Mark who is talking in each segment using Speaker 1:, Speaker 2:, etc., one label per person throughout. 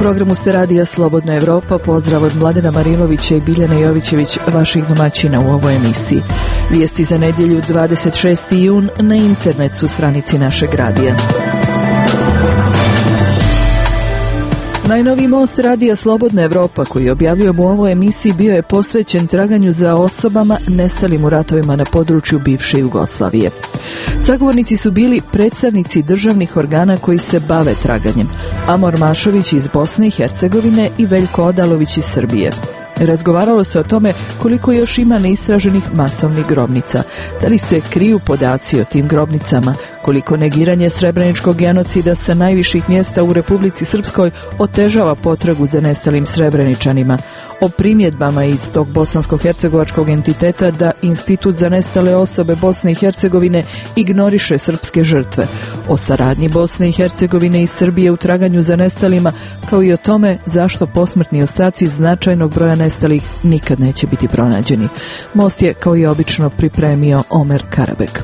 Speaker 1: programu ste Radija Slobodna Evropa. Pozdrav od Mladena Marilovića i Biljane Jovićević, vaših domaćina u ovoj emisiji. Vijesti za nedjelju 26. jun na internet su stranici našeg radija. Najnoviji most Radija Slobodna Evropa koji objavljujemo u ovoj emisiji bio je posvećen traganju za osobama nestalim u ratovima na području bivše Jugoslavije. Sagovornici su bili predstavnici državnih organa koji se bave traganjem, Amor Mašović iz Bosne i Hercegovine i Veljko Odalović iz Srbije. Razgovaralo se o tome koliko još ima neistraženih masovnih grobnica, da li se kriju podaci o tim grobnicama, koliko negiranje srebreničkog genocida sa najviših mjesta u Republici Srpskoj otežava potragu za nestalim Srebreničanima, o primjedbama iz tog bosansko-hercegovačkog entiteta da Institut za nestale osobe Bosne i Hercegovine ignoriše srpske žrtve, o saradnji Bosne i Hercegovine i Srbije u traganju za nestalima, kao i o tome zašto posmrtni ostaci značajnog broja nestalih nikad neće biti pronađeni. Most je, kao i obično, pripremio Omer Karabek.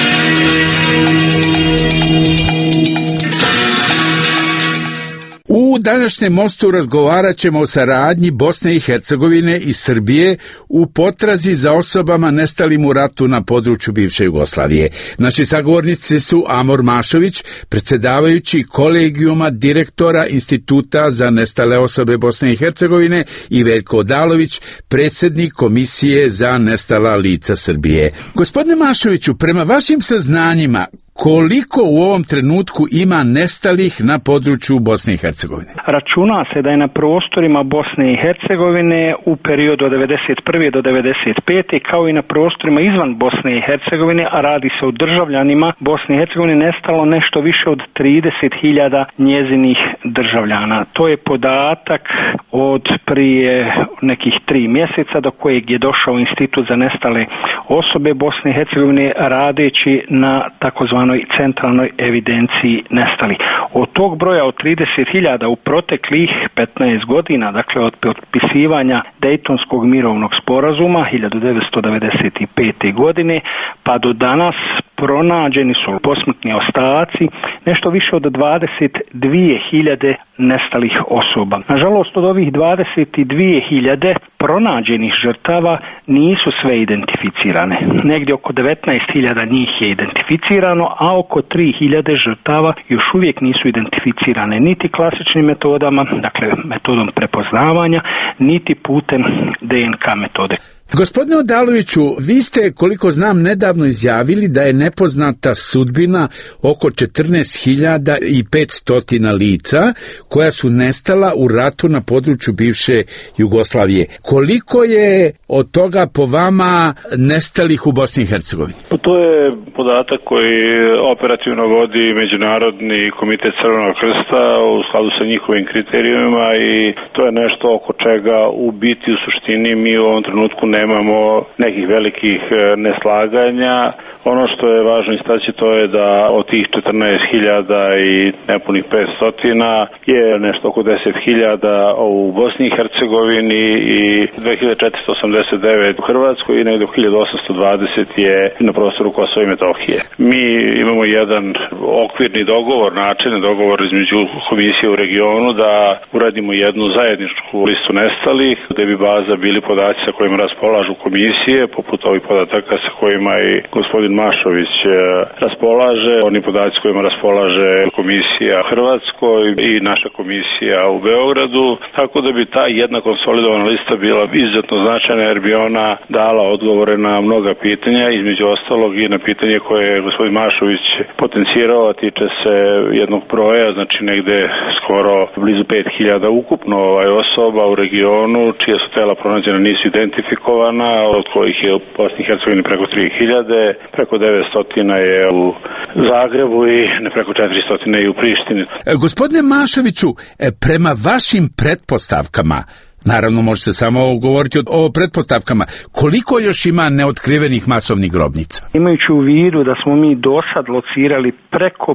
Speaker 2: U današnjem mostu razgovarat ćemo o saradnji Bosne i Hercegovine i Srbije u potrazi za osobama nestalim u ratu na području bivše Jugoslavije. Naši sagovornici su Amor Mašović, predsjedavajući kolegijuma direktora Instituta za nestale osobe Bosne i Hercegovine, i Veljko Odalović, predsjednik Komisije za nestala lica Srbije. Gospodine Mašoviću, prema vašim saznanjima, koliko u ovom trenutku ima nestalih na području Bosne i Hercegovine?
Speaker 3: Računa se da je na prostorima Bosne i Hercegovine u periodu od 1991. do 1995. kao i na prostorima izvan Bosne i Hercegovine, a radi se o državljanima Bosne i Hercegovine, nestalo nešto više od 30.000 njezinih državljana. To je podatak od prije nekih 3 mjeseca do kojeg je došao Institut za nestale osobe Bosne i Hercegovine radeći na takozvanoj centralnoj evidenciji nestalih. Od tog broja od 30.000 u proteklih 15 godina, dakle od potpisivanja Dejtonskog mirovnog sporazuma 1995. godine pa do danas, pronađeni su posmrtni ostaci nešto više od 22.000 nestalih osoba. Nažalost, od ovih 22.000 pronađenih žrtava nisu sve identificirane. Negdje oko 19.000 njih je identificirano, a oko 3.000 žrtava još uvijek nisu identificirane niti klasičnim metodama, dakle metodom prepoznavanja, niti putem DNK metode.
Speaker 2: Gospodine Odaloviću, vi ste, koliko znam, nedavno izjavili da je nepoznata sudbina oko 14.500 lica koja su nestala u ratu na području bivše Jugoslavije. Koliko je od toga po vama nestalih u Bosni i Hercegovini?
Speaker 4: To je podatak koji operativno vodi Međunarodni komitet Crvenog krsta u skladu sa njihovim kriterijumima i to je nešto oko čega u biti u suštini mi u ovom trenutku nemamo nekih velikih neslaganja. Ono što je važno istaći to je da od tih 14.000 i nepunih 500 je nešto oko 10.000 u Bosni i Hercegovini i 2.489 u Hrvatskoj i negdje 1.820 je na prostoru Kosova i Metohije. Mi imamo jedan okvirni dogovor, načelni dogovor između komisije u regionu da uradimo jednu zajedničku listu nestalih, gdje bi baza bili podaci sa kojima raspolažu komisije, poput ovih podataka sa kojima i gospodin Mašović raspolaže, oni podaci s kojima raspolaže komisija Hrvatskoj i naša komisija u Beogradu, tako da bi ta jedna konsolidovana lista bila izuzetno značajna jer bi ona dala odgovore na mnoga pitanja, između ostalog i na pitanje koje je gospodin Mašović potencirao, a tiče se jednog broja, znači negde skoro blizu 5.000 ukupno osoba u regionu čija su tela pronađena nisu identifikovana, od kojih je u Bosni i Hercegovini preko 3.000, preko 900 je u Zagrebu i preko 400 je u Prištini.
Speaker 2: Gospodine Mašoviću, prema vašim pretpostavkama, Naravno, može se samo govoriti o pretpostavkama. Koliko još ima neotkrivenih masovnih grobnica?
Speaker 3: Imajući u vidu da smo mi do sad locirali preko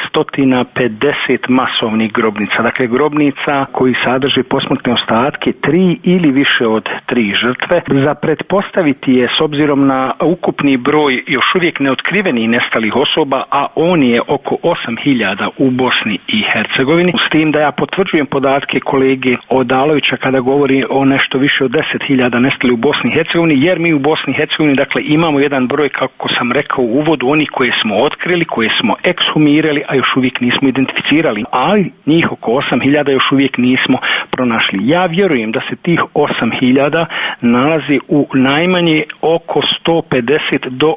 Speaker 3: 550 masovnih grobnica, dakle grobnica koji sadrže posmrtne ostatke 3 ili više od 3 žrtve, za pretpostaviti je s obzirom na ukupni broj još uvijek neotkrivenih nestalih osoba, a on je oko 8.000 u Bosni i Hercegovini. S tim da ja potvrđujem podatke kolege Odalovića kada govori o nešto više od 10.000 nestalih u Bosni i Hercegovini, jer mi u Bosni i Hercegovini dakle imamo jedan broj, kako sam rekao u uvodu, oni koje smo otkrili, koje smo ekshumirali, a još uvijek nismo identificirali, ali njih oko 8.000 još uvijek nismo pronašli. Ja vjerujem da se tih 8.000 nalazi u najmanje oko 150 do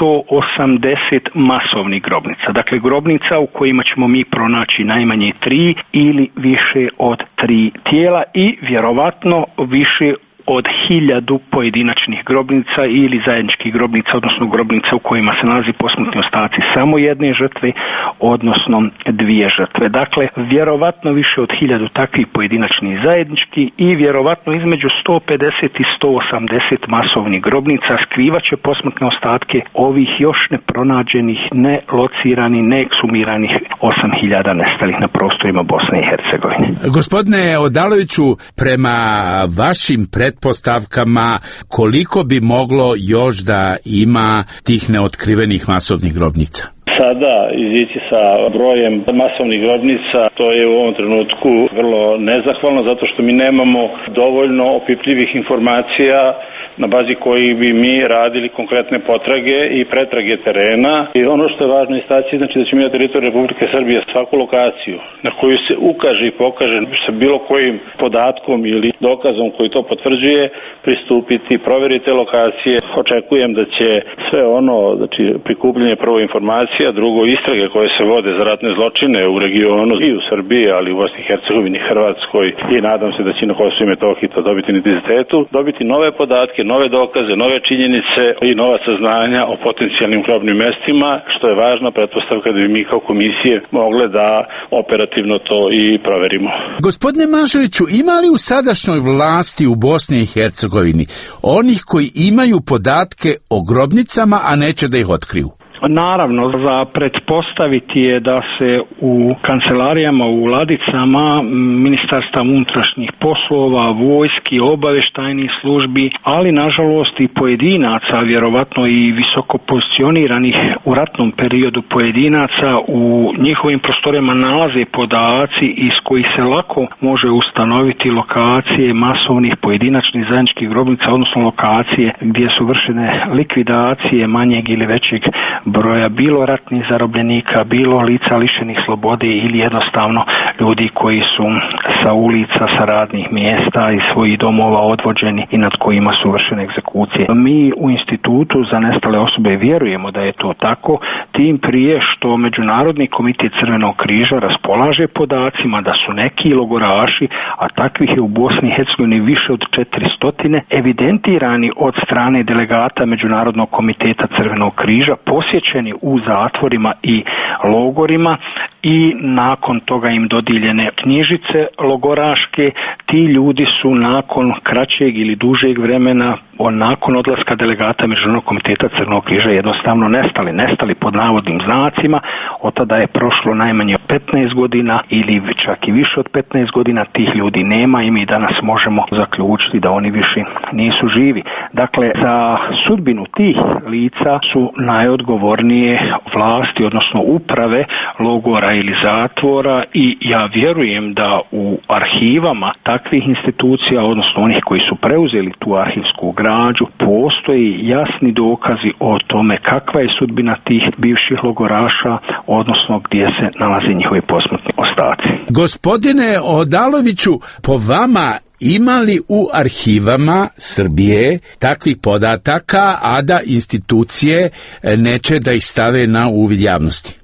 Speaker 3: 180 masovnih grobnica. Dakle, grobnica u kojima ćemo mi pronaći najmanje 3 ili više od 3 tijela i vjerovatno više od 1000 pojedinačnih grobnica ili zajedničkih grobnica, odnosno grobnica u kojima se nalazi posmrtni ostaci samo jedne žrtve, odnosno 2 žrtve. Dakle, vjerovatno više od 1000 takvih pojedinačnih zajedničkih i vjerovatno između 150 i 180 masovnih grobnica skrivaće posmrtne ostatke ovih još nepronađenih, nelociranih, neekshumiranih 8.000 nestalih na prostorima Bosne i Hercegovine.
Speaker 2: Gospodine Odaloviću, prema vašim pretpostavkama, koliko bi moglo još da ima tih neotkrivenih masovnih grobnica?
Speaker 4: Sada izići sa brojem masovnih grobnica, to je u ovom trenutku vrlo nezahvalno, zato što mi nemamo dovoljno opipljivih informacija na bazi kojih bi mi radili konkretne potrage i pretrage terena. I ono što je važno istaći, znači da ćemo na teritoriju Republike Srbije svaku lokaciju na koju se ukaže i pokaže sa bilo kojim podatkom ili dokazom koji to potvrđuje, pristupiti, provjeriti te lokacije. Očekujem da će sve ono, znači prikupljanje prvo informacija, drugo istrage koje se vode za ratne zločine u regionu i u Srbiji, ali u Bosni i Hercegovini, Hrvatskoj i nadam se da će na Kosovu i Metohiji to dobiti na identitetu, dobiti nove podatke, nove dokaze, nove činjenice i nova saznanja o potencijalnim grobnim mestima, što je važna pretpostavka da bi mi kao komisije mogle da operativno to i proverimo.
Speaker 2: Gospodine Mažoviću, ima li u sadašnjoj vlasti u Bosni i Hercegovini onih koji imaju podatke o grobnicama, a neće da ih otkriju?
Speaker 3: Naravno, za pretpostaviti je da se u kancelarijama, u ladicama Ministarstva unutrašnjih poslova, vojski, obavještajnih službi, ali nažalost i pojedinaca, vjerovatno i visoko pozicioniranih u ratnom periodu pojedinaca, u njihovim prostorijama nalaze podaci iz kojih se lako može ustanoviti lokacije masovnih pojedinačnih zajedničkih grobnica, odnosno lokacije gdje su vršene likvidacije manjeg ili većeg broja, bilo ratnih zarobljenika, bilo lica lišenih slobode ili jednostavno ljudi koji su sa ulica, sa radnih mjesta i svojih domova odvođeni i nad kojima su vršene egzekucije. Mi u Institutu za nestale osobe vjerujemo da je to tako, tim prije što Međunarodni komitet Crvenog križa raspolaže podacima da su neki logoraši, a takvih je u Bosni i Hercegovini više od 400, evidentirani od strane delegata Međunarodnog komiteta Crvenog križa, posjećeni u zatvorima i logorima i nakon toga im dodijeljene knjižice logoraške. Ti ljudi su nakon kraćeg ili dužeg vremena, nakon odlaska delegata Međunarodnog komiteta Crvenog križa, jednostavno nestali pod navodnim znacima. Od tada je prošlo najmanje 15 godina ili čak i više od 15 godina, tih ljudi nema i mi danas možemo zaključiti da oni više nisu živi. Dakle, za sudbinu tih lica su najodgovornije vlasti, odnosno uprave logora ili zatvora, i ja vjerujem da u arhivama takvih institucija, odnosno onih koji su preuzeli tu arhivsku građu, postoji jasni dokazi o tome kakva je sudbina tih bivših logoraša, odnosno gdje se nalaze njihovi posmrtni ostaci.
Speaker 2: Gospodine Odaloviću, po vama ima li u arhivama Srbije takvih podataka, a da institucije neće da ih stave na uvid javnosti?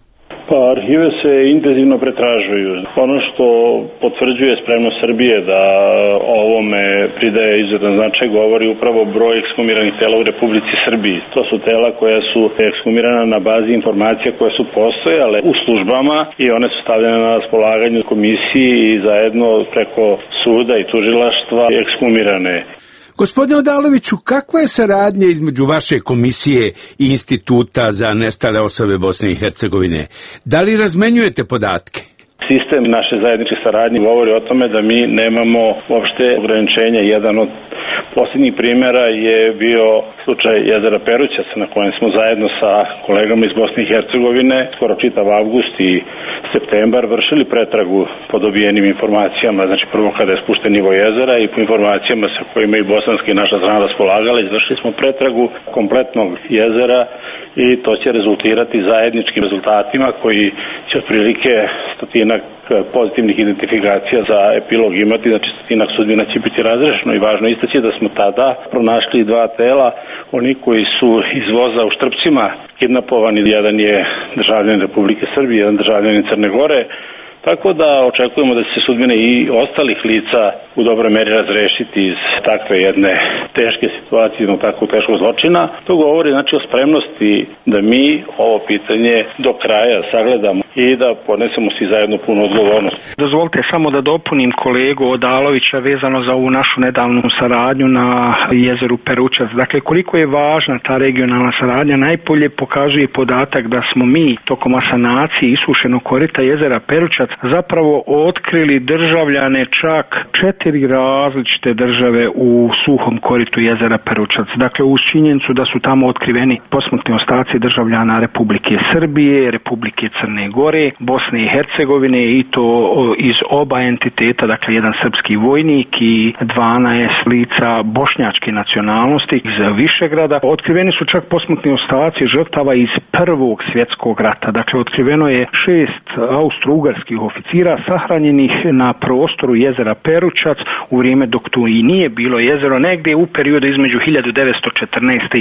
Speaker 4: Pa arhive se intenzivno pretražuju. Ono što potvrđuje spremnost Srbije da ovome pridaje izuzetan značaj govori upravo broj ekshumiranih tela u Republici Srbiji. To su tela koja su ekshumirana na bazi informacija koje su postojale u službama i one su stavljene na raspolaganju komisiji i zajedno preko suda i tužilaštva ekshumirane.
Speaker 2: Gospodine Odaloviću, kakva je saradnja između vaše komisije i Instituta za nestale osobe Bosne i Hercegovine? Da li razmenjujete podatke?
Speaker 4: Sistem naše zajedničke saradnje govori o tome da mi nemamo uopšte ograničenja. Jedan od posljednjih primjera je bio slučaj jezera Perućac na kojem smo zajedno sa kolegama iz Bosne i Hercegovine skoro čitav avgust i septembar vršili pretragu po dobijenim informacijama. Znači prvo kada je spušten nivo jezera i po informacijama sa kojima i bosanska i naša strana raspolagala, izvršili smo pretragu kompletnog jezera i to će rezultirati zajedničkim rezultatima koji će otprilike stotinak pozitivnih identifikacija za epilog imati, znači stotinak sudbina će biti razrešeno i važno istaći da smo tada pronašli 2 tela, oni koji su iz voza u Štrpcima kidnapovani, jedan je državljanin Republike Srbije, jedan državljanin Crne Gore, tako da očekujemo da će se sudbine i ostalih lica u dobroj meri razrešiti iz takve jedne teške situacije, jednog takvog teškog zločina. To govori znači o spremnosti da mi ovo pitanje do kraja sagledamo i da podnesemo svi zajedno punu odgovornost.
Speaker 3: Dozvolite samo da dopunim kolegu Odalovića vezano za ovu našu nedavnu saradnju na jezeru Perućac. Dakle, koliko je važna ta regionalna saradnja, najbolje pokazuje podatak da smo mi tokom asanacije isušenog korita jezera Perućac zapravo otkrili državljane čak 4 različite države u suhom koritu jezera Perućac. Dakle, uz činjenicu da su tamo otkriveni posmrtni ostaci državljana Republike Srbije, Republike Crne Gore, Bosne i Hercegovine i to iz oba entiteta, dakle jedan srpski vojnik i 12 lica bošnjačke nacionalnosti iz Višegrada. Otkriveni su čak posmrtni ostaci žrtava iz Prvog svjetskog rata. Dakle, otkriveno je 6 austro-ugarskih oficira sahranjenih na prostoru jezera Perućac u vrijeme dok tu i nije bilo jezero, negdje u periodu između 1914. i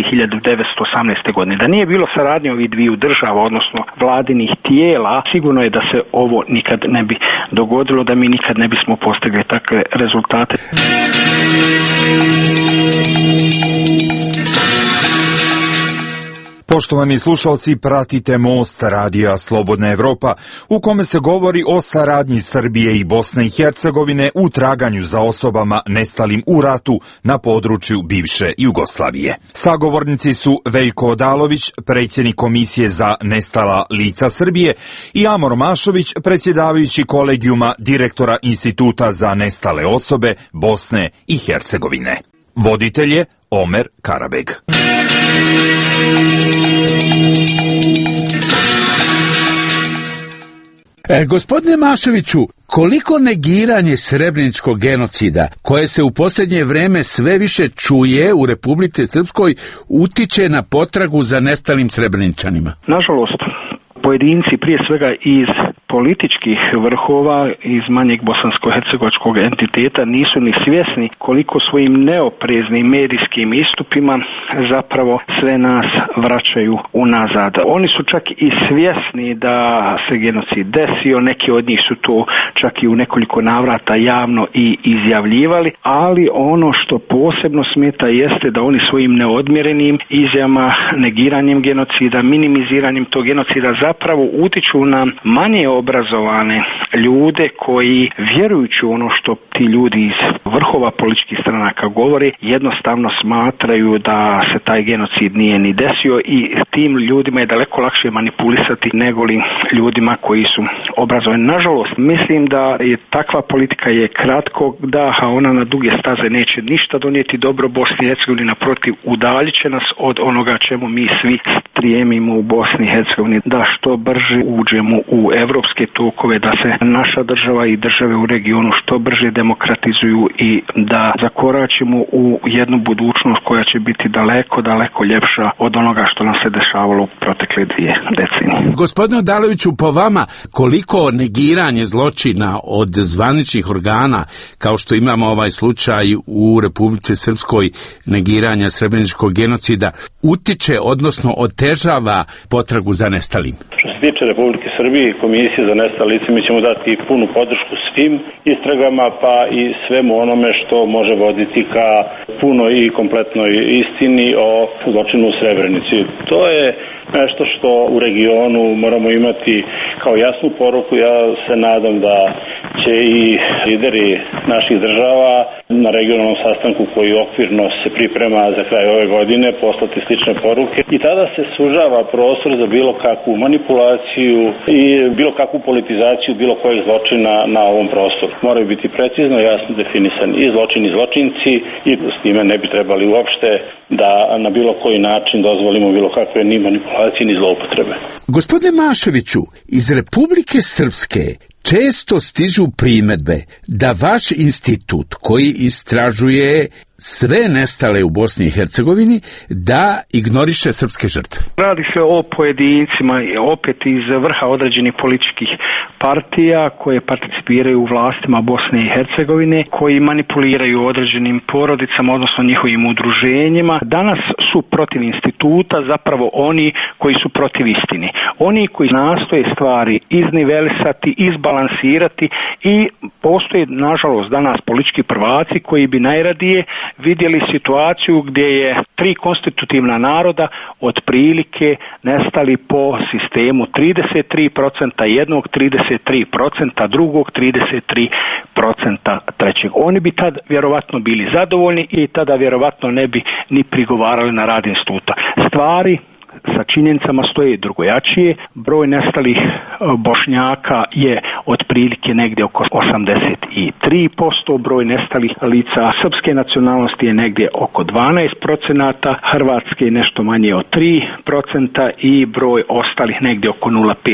Speaker 3: 1918. godine. Da nije bilo saradnje ovih dviju država, odnosno vladinih tijela, sigurno je da se ovo nikad ne bi dogodilo, da mi nikad ne bismo postigli takve rezultate.
Speaker 5: Poštovani slušalci, pratite Most radija Slobodna Evropa, u kome se govori o saradnji Srbije i Bosne i Hercegovine u traganju za osobama nestalim u ratu na području bivše Jugoslavije. Sagovornici su Veljko Odalović, predsjednik Komisije za nestala lica Srbije, i Amor Mašović, predsjedavajući kolegijuma direktora Instituta za nestale osobe Bosne i Hercegovine. Voditelj je Omer Karabeg.
Speaker 2: Gospodine Mašoviću, koliko negiranje srebreničkog genocida, koje se u posljednje vrijeme sve više čuje u Republici Srpskoj, utiče na potragu za nestalim Srebreničanima?
Speaker 3: Nažalost, pojedinci prije svega iz političkih vrhova iz manjeg bosansko-hercegovačkog entiteta nisu ni svjesni koliko svojim neopreznim medijskim istupima zapravo sve nas vraćaju unazad. Oni su čak i svjesni da se genocid desio, neki od njih su to čak i u nekoliko navrata javno i izjavljivali, ali ono što posebno smeta jeste da oni svojim neodmjerenim izjavama, negiranjem genocida, minimiziranjem tog genocida zapravo utiču na manje obrazovane ljude koji, vjerujući ono što ti ljudi iz vrhova političkih stranaka govore, jednostavno smatraju da se taj genocid nije ni desio i tim ljudima je daleko lakše manipulisati nego li ljudima koji su obrazovani. Nažalost, mislim da je takva politika je kratkog daha, ona na duge staze neće ništa donijeti dobro Bosni i Hercegovini, naprotiv, udaljit će nas od onoga čemu mi svi strijemimo u Bosni i Hercegovini, da što brže uđemo u evropske migracijske tokove, da se naša država i države u regionu što brže demokratizuju i da zakoračimo u jednu budućnost koja će biti daleko, daleko ljepša od onoga što nam se dešavalo u protekle 2 decenije.
Speaker 2: Gospodine Odaloviću, po vama, koliko negiranje zločina od zvaničnih organa, kao što imamo ovaj slučaj u Republici Srpskoj, negiranja srebreničkog genocida, utiče, odnosno otežava potragu za nestalim?
Speaker 4: Što se tiče Republike Srbije i Komisije za nestale lica, mi ćemo dati punu podršku svim istragama, pa i svemu onome što može voditi ka punoj i kompletnoj istini o zločinu u Srebrenici. To je nešto što u regionu moramo imati kao jasnu poruku. Ja se nadam da će i lideri naših država na regionalnom sastanku koji okvirno se priprema za kraj ove godine poslati slične poruke i tada se sužava prostor za bilo kakvu manipulaciju i bilo kakvu politizaciju bilo kojeg zločina na ovom prostoru. Moraju biti precizno i jasno definisani i zločin i zločinci i s time ne bi trebali uopšte da na bilo koji način dozvolimo bilo kakve ni manipulacije ni zloupotrebe.
Speaker 2: Gospodine Maševiću, iz Republike Srpske često stižu primedbe da vaš institut koji istražuje sve nestale u Bosni i Hercegovini da ignoriše srpske žrtve.
Speaker 3: Radi se o pojedincima opet iz vrha određenih političkih partija koje participiraju u vlastima Bosne i Hercegovine, koji manipuliraju određenim porodicama, odnosno njihovim udruženjima. Danas su protiv instituta zapravo oni koji su protiv istine. Oni koji nastoje stvari iznivelisati, izbalansirati i postoje, nažalost, danas politički prvaci koji bi najradije vidjeli situaciju gdje je 3 konstitutivna naroda otprilike nestali po sistemu 33%, jednog 33%, drugog 33%, trećeg. Oni bi tad vjerovatno bili zadovoljni i tada vjerovatno ne bi ni prigovarali na rad instituta. Stvari sa činjenicama stoje drugojačije. Broj nestalih Bošnjaka je otprilike negdje oko 83%, broj nestalih lica srpske nacionalnosti je negdje oko 12%, hrvatske nešto manje od 3% i broj ostalih negdje oko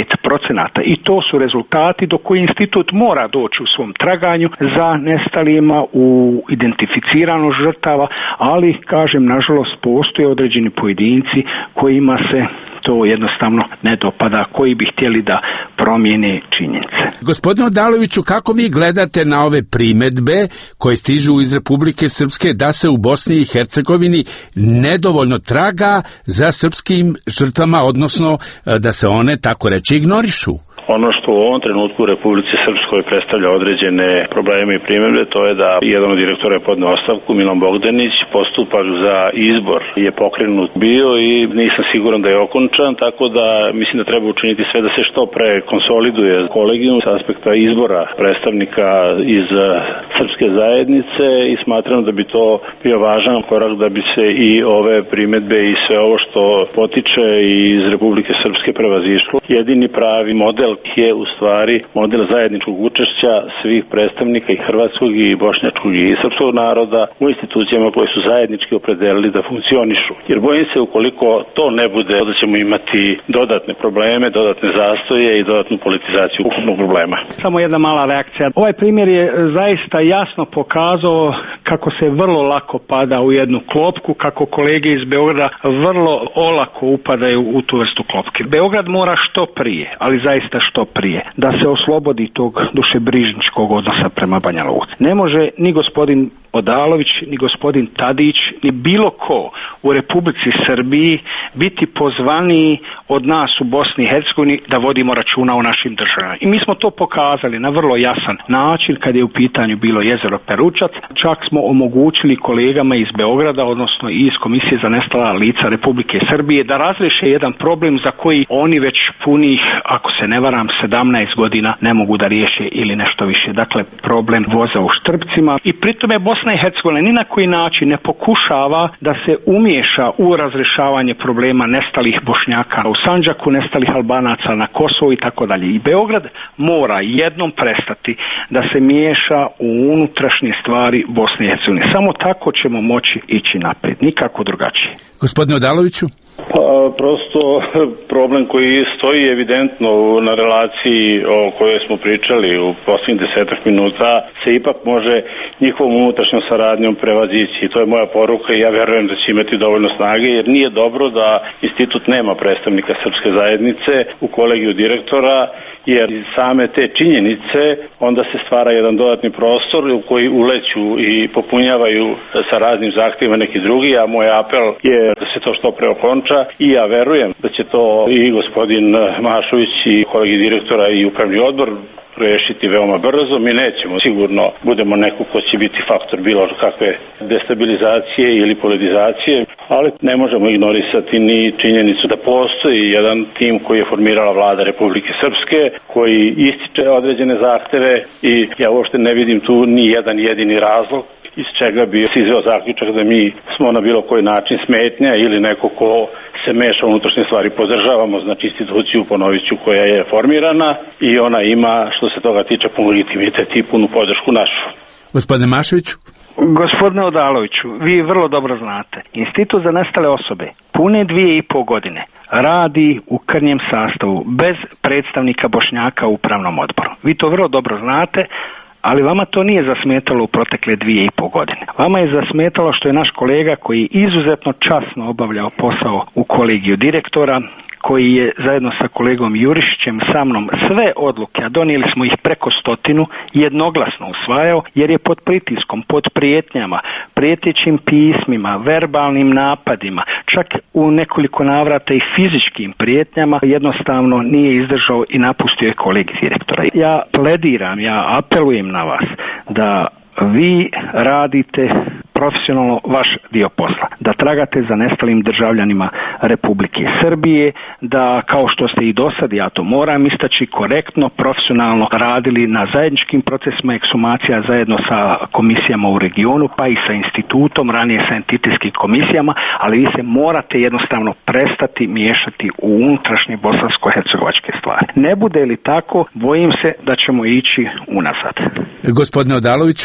Speaker 3: 0,5%. I to su rezultati do koji institut mora doći u svom traganju za nestalima, u identificiranu žrtava, ali, kažem, nažalost postoje određeni pojedinci kojima se to jednostavno ne dopada, koji bi htjeli da promijene činjenice.
Speaker 2: Gospodine Odaloviću, kako vi gledate na ove primedbe koje stižu iz Republike Srpske da se u Bosni i Hercegovini nedovoljno traga za srpskim žrtvama, odnosno da se one, tako reći, ignorišu?
Speaker 4: Ono što u ovom trenutku u Republici Srpskoj predstavlja određene probleme i primjedbe, to je da jedan od direktora je podneo ostavku, Milan Bogdanić, postupak za izbor je pokrenut bio i nisam siguran da je okončan, tako da mislim da treba učiniti sve da se što pre konsoliduje kolegijum s aspekta izbora predstavnika iz srpske zajednice i smatram da bi to bio važan korak da bi se i ove primjedbe i sve ovo što potiče iz Republike Srpske prevazišlo. Jedini pravi model je u stvari model zajedničkog učešća svih predstavnika i hrvatskog i bošnjačkog i srpskog naroda u institucijama koje su zajednički opredelili da funkcionišu. Jer bojim se ukoliko to ne bude, da ćemo imati dodatne probleme, dodatne zastoje i dodatnu politizaciju ukupnog problema.
Speaker 3: Samo jedna mala reakcija. Ovaj primjer je zaista jasno pokazao kako se vrlo lako pada u jednu klopku, kako kolege iz Beograda vrlo olako upadaju u tu vrstu klopke. Beograd mora što prije, ali zaista što prije, da se oslobodi tog dušebrižničkog odnosa prema Banja Luci. Ne može ni gospodin Odalović, ni gospodin Tadić, ni bilo ko u Republici Srbiji biti pozvaniji od nas u Bosni i Hercegovini da vodimo računa o našim državama. I mi smo to pokazali na vrlo jasan način kad je u pitanju bilo jezero Peručac. Čak smo omogućili kolegama iz Beograda, odnosno i iz Komisije za nestala lica Republike Srbije, da razriješe jedan problem za koji oni već punih, ako se ne varam, 17 godina ne mogu da riješe ili nešto više. Dakle, problem voza u Štrpcima i pritome Bosna i Hercegovina ni na koji način ne pokušava da se umiješa u razrješavanje problema nestalih Bošnjaka u Sandžaku, nestalih Albanaca na Kosovu i tako dalje. I Beograd mora jednom prestati da se miješa u unutrašnje stvari Bosne i Hercegovine. Samo tako ćemo moći ići naprijed, nikako drugačije.
Speaker 2: Gospodine Odaloviću?
Speaker 4: Pa, Prosto problem koji stoji evidentno na relaciji o kojoj smo pričali u posljednjih 10 minuta se ipak može njihovom unutrašnjom saradnjom prevazići. To je moja poruka i ja verujem da će imati dovoljno snage, jer nije dobro da institut nema predstavnika srpske zajednice u kolegiju direktora, jer iz same te činjenice onda se stvara jedan dodatni prostor u koji uleću i popunjavaju sa raznim zahtjevima neki drugi, a moj apel je da se to što pre okonča i ja verujem da će to i gospodin Mašović i kolegi direktora i upravni odbor rešiti veoma brzo. Mi nećemo sigurno budemo neko ko će biti faktor bilo kakve destabilizacije ili politizacije, ali ne možemo ignorisati ni činjenicu da postoji jedan tim koji je formirala vlada Republike Srpske, koji ističe određene zahteve i ja uopšte ne vidim tu ni jedan jedini razlog iz čega bi se izveo zaključak da mi smo na bilo koji način smetnja ili neko ko se meša u unutrašnje stvari. Podržavamo znači instituciju, ponoviću, koja je formirana i ona ima, što se toga tiče, pun legitimitet i punu podršku našu.
Speaker 2: Gospodine Mašoviću.
Speaker 3: Gospodine Odaloviću, vi vrlo dobro znate, Institut za nestale osobe pune 2,5 godine radi u krnjem sastavu, bez predstavnika Bošnjaka u upravnom odboru. Vi to vrlo dobro znate, ali vama to nije zasmetalo u protekle 2,5 godine. Vama je zasmetalo što je naš kolega koji izuzetno časno obavljao posao u kolegiju direktora, koji je zajedno sa kolegom Jurišićem sa mnom sve odluke, a donijeli smo ih preko 100, jednoglasno usvajao, jer je pod pritiskom, pod prijetnjama, prijetećim pismima, verbalnim napadima, čak u nekoliko navrata i fizičkim prijetnjama, jednostavno nije izdržao i napustio je kolegi direktora. Ja plediram, ja apelujem na vas da vi radite profesionalno vaš dio posla, da tragate za nestalim državljanima Republike Srbije, da kao što ste i do sad, ja to moram istaći, korektno, profesionalno radili na zajedničkim procesima ekshumacija zajedno sa komisijama u regionu, pa i sa institutom, ranije sa entitetskim komisijama, ali vi se morate jednostavno prestati miješati u unutrašnje bosansko-hercegovačke stvari. Ne bude li tako, bojim se da ćemo ići unazad.
Speaker 2: Gospodine Odaloviću.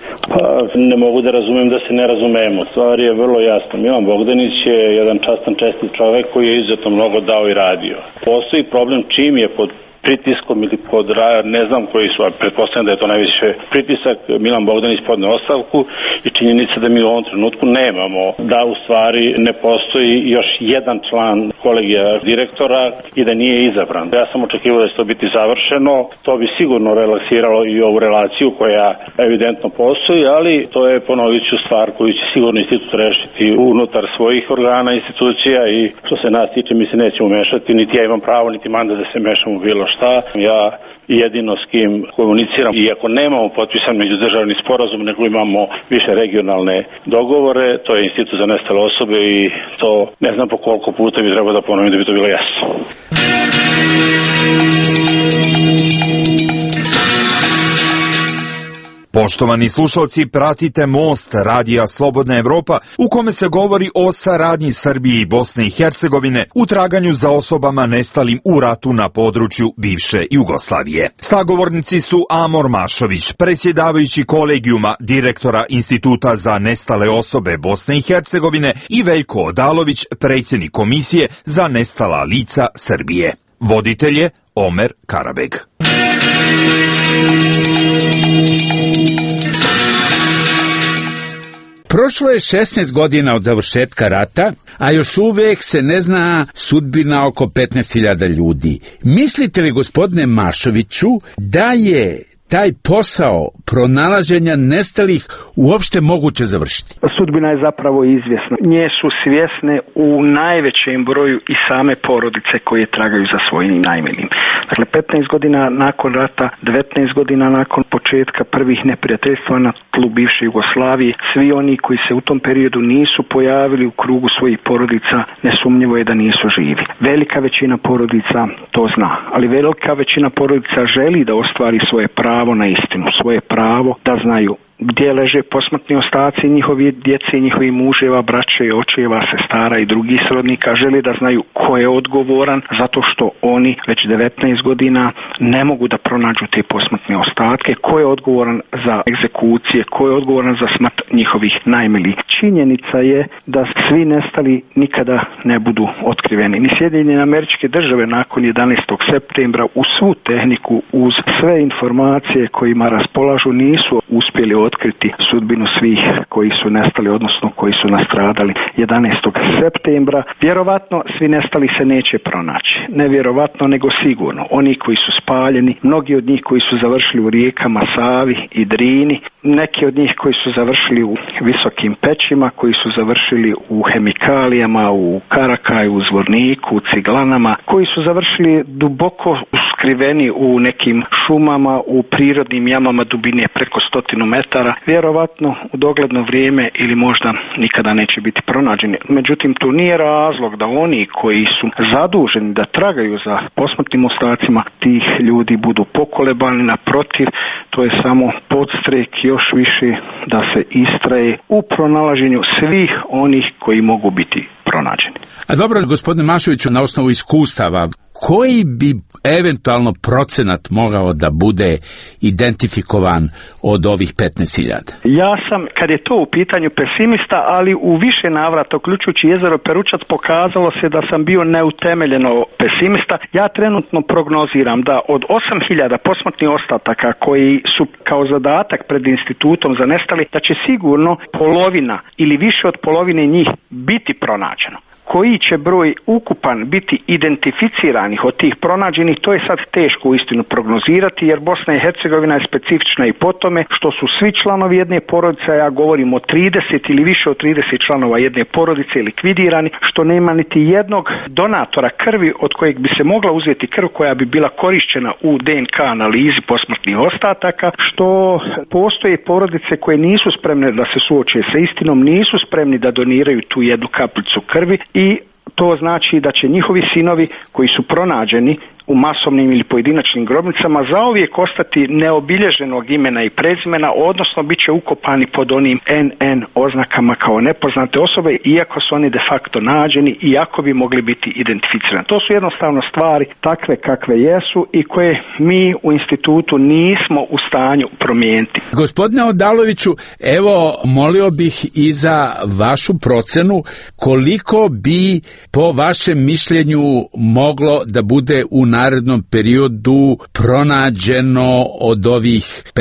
Speaker 4: Ne mogu da razumem da se ne razumemo. Stvar je vrlo jasna. Milan Bogdanić je jedan častan, čestit čovek koji je izuzetno mnogo dao i radio. Postoji problem čim je pod pritiskom ili pod, ne znam koji su, pretpostavljam da je to najviše pritisak, Milan Bogdanić podne ostavku i činjenica da mi u ovom trenutku nemamo, da u stvari ne postoji još jedan član kolegija direktora i da nije izabran. Ja sam očekivao da će to biti završeno, to bi sigurno relaksiralo i ovu relaciju koja evidentno postoji, ali to je, ponovit ću, stvar koju će sigurno institut rešiti unutar svojih organa, institucija i što se nas tiče mi se nećemo mešati, niti ja imam pravo, niti mandat da se mešamo u bilo šta. Ja jedino s kim komuniciram, iako nemamo potpisan međudržavni sporazum, nego imamo više regionalne dogovore, to je Institut za nestale osobe i to ne znam po koliko puta bi trebalo da ponovim da bi to bilo jasno.
Speaker 5: Poštovani slušalci, pratite Most radija Slobodna Evropa u kome se govori o saradnji Srbije i Bosne i Hercegovine u traganju za osobama nestalim u ratu na području bivše Jugoslavije. Sagovornici su Amor Mašović, predsjedavajući kolegijuma direktora Instituta za nestale osobe Bosne i Hercegovine i Veljko Odalović, predsjednik Komisije za nestala lica Srbije. Voditelj je Omer Karabeg.
Speaker 2: Prošlo je 16 godina od završetka rata, a još uvijek se ne zna sudbina oko 15.000 ljudi. Mislite li, gospodine Mašoviću, da je taj posao pronalaženja nestalih uopšte moguće završiti?
Speaker 3: Sudbina je zapravo izvjesna. Nje su svjesne u najvećem broju i same porodice koje tragaju za svojim najmilijim. Dakle, 15 godina nakon rata, 19 godina nakon početka prvih neprijateljstva na tlu bivše Jugoslavije, svi oni koji se u tom periodu nisu pojavili u krugu svojih porodica, nesumnjivo je da nisu živi. Velika većina porodica to zna, ali velika većina porodica želi da ostvari svoje pravo na istinu, svoje pravo da znaju gdje leže posmrtni ostaci njihovi djece, njihovi muževa, braće, očeva, sestara i drugih srodnika. Žele da znaju ko je odgovoran, zato što oni već 19 godina ne mogu da pronađu te posmrtne ostatke, ko je odgovoran za egzekucije, ko je odgovoran za smrt njihovih najmilijih. Činjenica je da svi nestali nikada ne budu otkriveni. Ni Sjedinjene Američke Države nakon 11. septembra uz svu tehniku, uz sve informacije kojima raspolažu, nisu uspjeli otkriti sudbinu svih koji su nestali, odnosno koji su nastradali 11. septembra. Vjerovatno svi nestali se neće pronaći. Ne vjerovatno, nego sigurno. Oni koji su spaljeni, mnogi od njih koji su završili u rijekama Savi i Drini, neki od njih koji su završili u visokim pećima, koji su završili u hemikalijama, u Karakaju, u Zvorniku, u Ciglanama, koji su završili duboko skriveni u nekim šumama, u prirodnim jamama dubine preko 100 metara, vjerovatno u dogledno vrijeme ili možda nikada neće biti pronađeni. Međutim, to nije razlog da oni koji su zaduženi da tragaju za posmrtnim ostacima tih ljudi budu pokolebani. Naprotiv, to je samo podstrek još više da se istraje u pronalaženju svih onih koji mogu biti pronađeni.
Speaker 2: A dobro, gospodine Mašoviću, na osnovu iskustava, koji bi eventualno procenat mogao da bude identifikovan od ovih 15.000?
Speaker 3: Ja sam, kad je to u pitanju, pesimista, ali u više navrata, uključujući jezero Peručac, pokazalo se da sam bio neutemeljeno pesimista. Ja trenutno prognoziram da od 8.000 posmrtnih ostataka koji su kao zadatak pred institutom za nestali, da će sigurno polovina ili više od polovine njih biti pronađeno. Koji će broj ukupan biti identificiranih od tih pronađenih, to je sad teško uistinu prognozirati, jer Bosna i Hercegovina je specifična i po tome što su svi članovi jedne porodice, ja govorim o 30 ili više od 30 članova jedne porodice likvidirani, što nema niti jednog donatora krvi od kojeg bi se mogla uzeti krv koja bi bila korišćena u DNK analizi posmrtnih ostataka, što postoje porodice koje nisu spremne da se suoče sa istinom, nisu spremni da doniraju tu jednu kapljicu krvi, i to znači da će njihovi sinovi koji su pronađeni u masovnim ili pojedinačnim grobnicama zauvijek ostati neobilježenog imena i prezimena, odnosno bit će ukopani pod onim NN oznakama kao nepoznate osobe, iako su oni de facto nađeni, iako bi mogli biti identificirani. To su jednostavno stvari takve kakve jesu i koje mi u institutu nismo u stanju promijeniti.
Speaker 2: Gospodine Odaloviću, evo, molio bih i za vašu procenu koliko bi po vašem mišljenju moglo da bude u narednom periodu pronađeno od ovih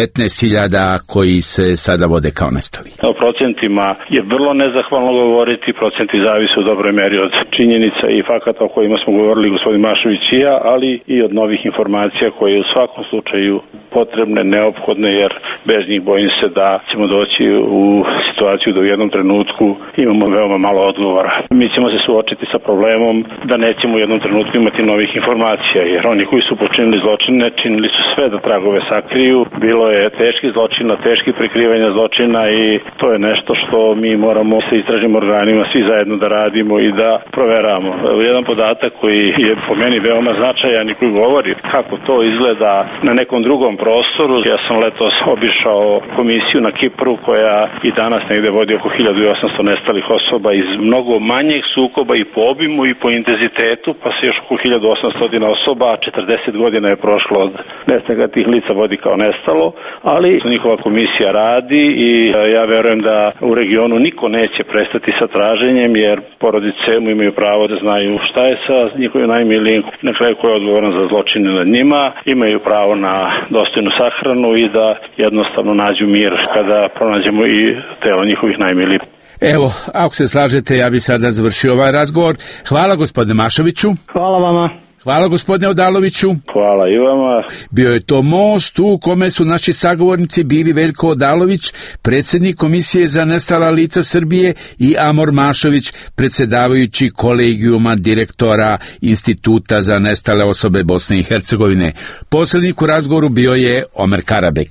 Speaker 2: 15.000 koji se sada vode kao nestali?
Speaker 4: O procentima je vrlo nezahvalno govoriti, procenti zavise u dobroj meri od činjenica i fakata o kojima smo govorili gospodin Mašović i ja, ali i od novih informacija koje u svakom slučaju potrebne, neophodne, jer bez njih bojim se da ćemo doći u situaciju da u jednom trenutku imamo veoma malo odgovora. Mi ćemo se suočiti sa problemom da nećemo u jednom trenutku imati novih informacija, jer oni koji su počinili zločine činili su sve da tragove sakriju. Bilo je teških zločina, teških prikrivanja zločina i to je nešto što mi moramo sa istražnim organima svi zajedno da radimo i da proveravamo. Jedan podatak koji je po meni veoma značajan i koji govori kako to izgleda na nekom drugom prostoru. Ja sam letos obišao komisiju na Kipru koja i danas negde vodi oko 1800 nestalih osoba iz mnogo manjih sukoba i po obimu i po intenzitetu, pa se još oko 1800 osoba, 40 godina je prošlo od nestanka tih lica vodi kao nestalo, ali njihova komisija radi i ja verujem da u regionu niko neće prestati sa traženjem, jer porodice mu imaju pravo da znaju šta je sa njihovim najmilijim, na kraju ko je odgovoran za zločine nad njima, imaju pravo na dostojnu sahranu i da jednostavno nađu mir kada pronađemo i telo njihovih najmilijih.
Speaker 2: Evo, ako se slažete, ja bi sada završio ovaj razgovor. Hvala gospodine Mašoviću.
Speaker 3: Hvala vama.
Speaker 2: Hvala gospodine Odaloviću.
Speaker 4: Hvala i vama.
Speaker 2: Bio je to most u kome su naši sagovornici bili Veljko Odalović, predsjednik Komisije za nestala lica Srbije, i Amor Mašović, predsjedavajući kolegijuma direktora Instituta za nestale osobe Bosne i Hercegovine. Posrednik u razgovoru bio je Omer Karabek.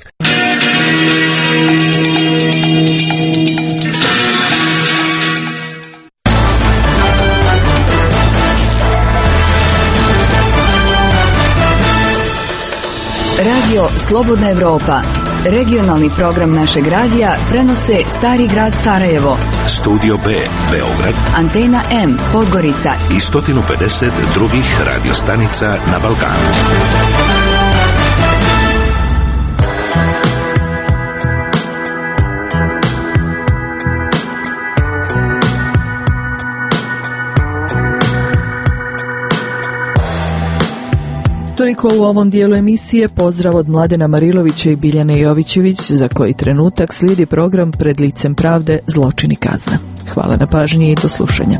Speaker 1: Radio Slobodna Evropa,
Speaker 6: Regionalni program našeg radija prenose Stari grad Sarajevo,
Speaker 7: Studio B Beograd,
Speaker 6: Antena M Podgorica
Speaker 7: i 150 drugih radiostanica na Balkanu.
Speaker 1: Toliko u ovom dijelu emisije. Pozdrav od Mladena Marilovića i Biljane Jovićević, za koji trenutak slijedi program Pred licem pravde, zločin i kazna. Hvala na pažnji i do slušanja.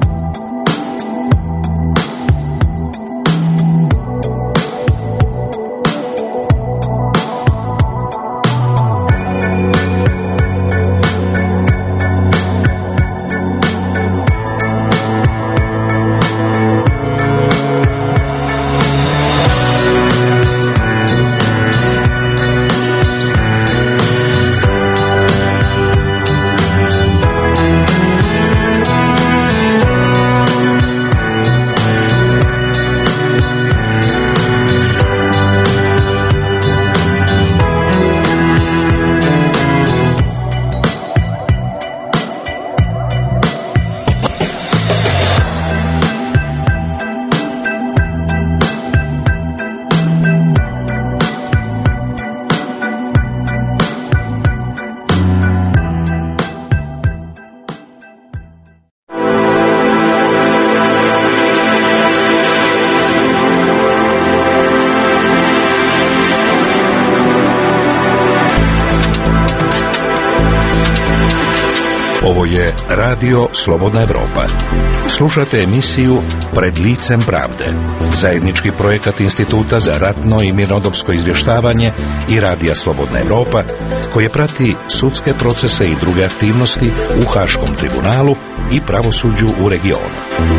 Speaker 7: Ovo je Radio Slobodna Evropa. Slušate emisiju Pred licem pravde, zajednički projekat Instituta za ratno i mirnodopsko izvještavanje i Radija Slobodna Evropa, koje prati sudske procese i druge aktivnosti u Haškom tribunalu i pravosuđu u regionu.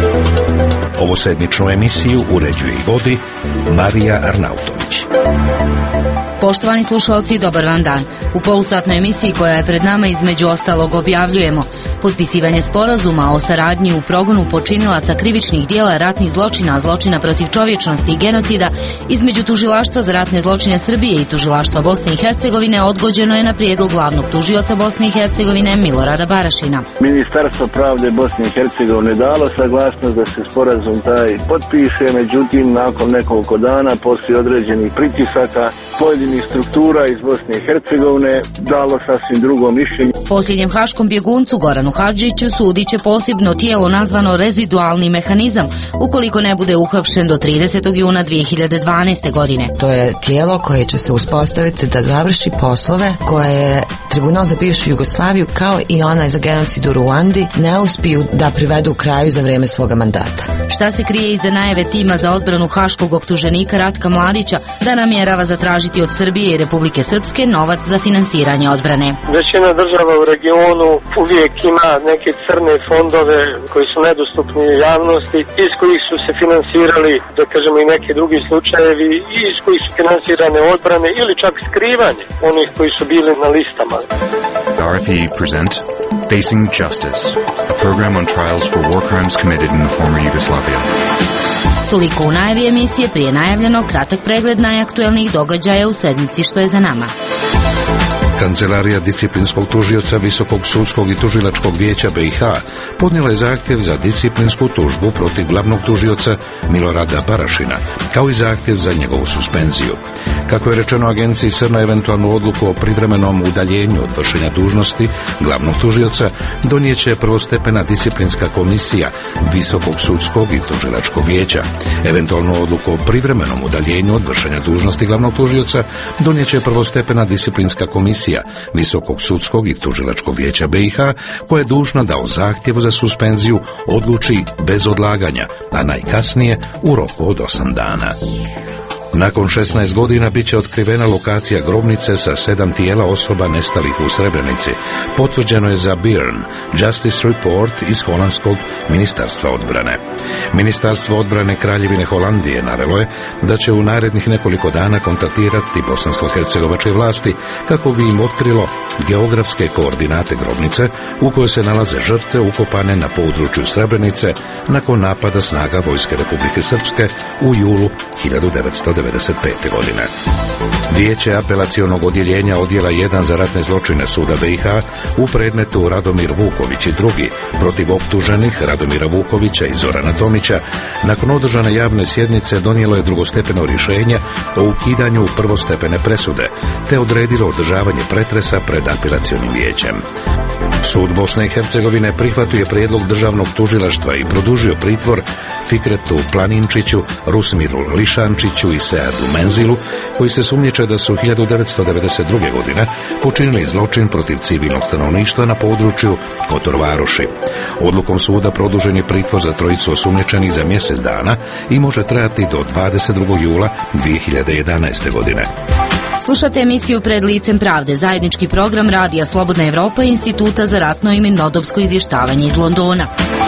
Speaker 7: Ovu sedmičnu emisiju uređuje i vodi Marija Arnautović.
Speaker 8: Poštovani slušalci, dobar vam dan. U polusatnoj emisiji koja je pred nama između ostalog objavljujemo potpisivanje sporazuma o saradnji u progonu počinilaca krivičnih dijela ratnih zločina, zločina protiv čovječnosti i genocida između Tužilaštva za ratne zločine Srbije i Tužilaštva Bosne i Hercegovine odgođeno je na prijedlog glavnog tužioca Bosne i Hercegovine Milorada Barašina.
Speaker 9: Ministarstvo pravde Bosne i Hercegovine dalo saglasnost da se sporazum taj potpiše, međutim nakon nekoliko dana poslije određenih pritisaka pojedinih struktura iz Bosne i Hercegovine dalo sasvim drugo mišljenje.
Speaker 8: Posljednjem haškom bjeguncu Goranu Hadžiću sudit će posebno tijelo nazvano rezidualni mehanizam ukoliko ne bude uhapšen do 30. juna 2012. godine.
Speaker 10: To je tijelo koje će se uspostaviti da završi poslove koje je Tribunal za bivšu Jugoslaviju kao i onaj za genocid u Ruandi ne uspiju da privedu kraju za vrijeme svoga mandata.
Speaker 8: Šta se krije iza najave tima za odbranu haškog optuženika Ratka Mladića da namjerava zatražiti od Srbije i Republike Srpske novac za finansiranje odbrane?
Speaker 11: Većina država u regionu uvijek ima neke crne fondove koji su nedostupni javnosti, iz kojih su se finansirali, da kažemo, i neke drugi slučajevi, i iz kojih su finansirane odbrane ili čak skrivanje onih koji su bili na listama.
Speaker 12: RFE present Facing Justice, a program on trials for war crimes committed in the former Yugoslavia.
Speaker 8: Toliko u najavi emisije, prije najavljenog kratak pregled najaktuelnijih događaja u sedmici što je za nama.
Speaker 7: Kancelarija disciplinskog tužioca Visokog sudskog i tužilačkog vijeća BiH podnijela je zahtjev za disciplinsku tužbu protiv glavnog tužioca Milorada Barašina, kao i zahtjev za njegovu suspenziju. Kako je rečeno agenciji SR na eventualnu odluku o privremenom udaljenju od vršenja dužnosti glavnog tužioca donijeće prvostepena disciplinska komisija Visokog sudskog i tužilačkog vijeća. Eventualnu odluku o privremenom udaljenju od vršenja dužnosti glavnog tužioca donijeće prvostepena disciplinska komisija Visokog sudskog i tužilačkog vijeća BiH, koja je dužna da o zahtjevu za suspenziju odluči bez odlaganja, a najkasnije u roku od 8 dana. Nakon 16 godina bit će otkrivena lokacija grobnice sa 7 tijela osoba nestalih u Srebrenici. Potvrđeno je za BIRN, Justice Report iz holandskog ministarstva odbrane. Ministarstvo odbrane Kraljevine Holandije navelo je da će u narednih nekoliko dana kontaktirati bosansko-hercegovačke vlasti kako bi im otkrilo geografske koordinate grobnice u kojoj se nalaze žrtve ukopane na području Srebrenice nakon napada snaga Vojske Republike Srpske u julu 1990. godine. Vijeće apelacionog odjeljenja odjela 1 za ratne zločine Suda BiH u predmetu Radomir Vuković i drugi protiv optuženih Radomira Vukovića i Zorana Tomića nakon održane javne sjednice donijelo je drugostepeno rješenje o ukidanju prvostepene presude te odredilo održavanje pretresa pred apelacionim vijećem. Sud Bosne i Hercegovine prihvatio je prijedlog državnog tužilaštva i produžio pritvor Fikretu Planinčiću, Rusmiru Lišančiću i Seadu Menzilu, koji se sumnjiče da su 1992. godine počinili zločin protiv civilnog stanovništva na području Kotor Varoši. Odlukom suda produžen je pritvor za trojicu osumnjičenih za mjesec dana i može trajati do 22. jula 2011. godine.
Speaker 8: Slušate emisiju Pred licem pravde, zajednički program Radija Slobodna Evropa i Instituta za ratno i mirnodopsko izvještavanje iz Londona.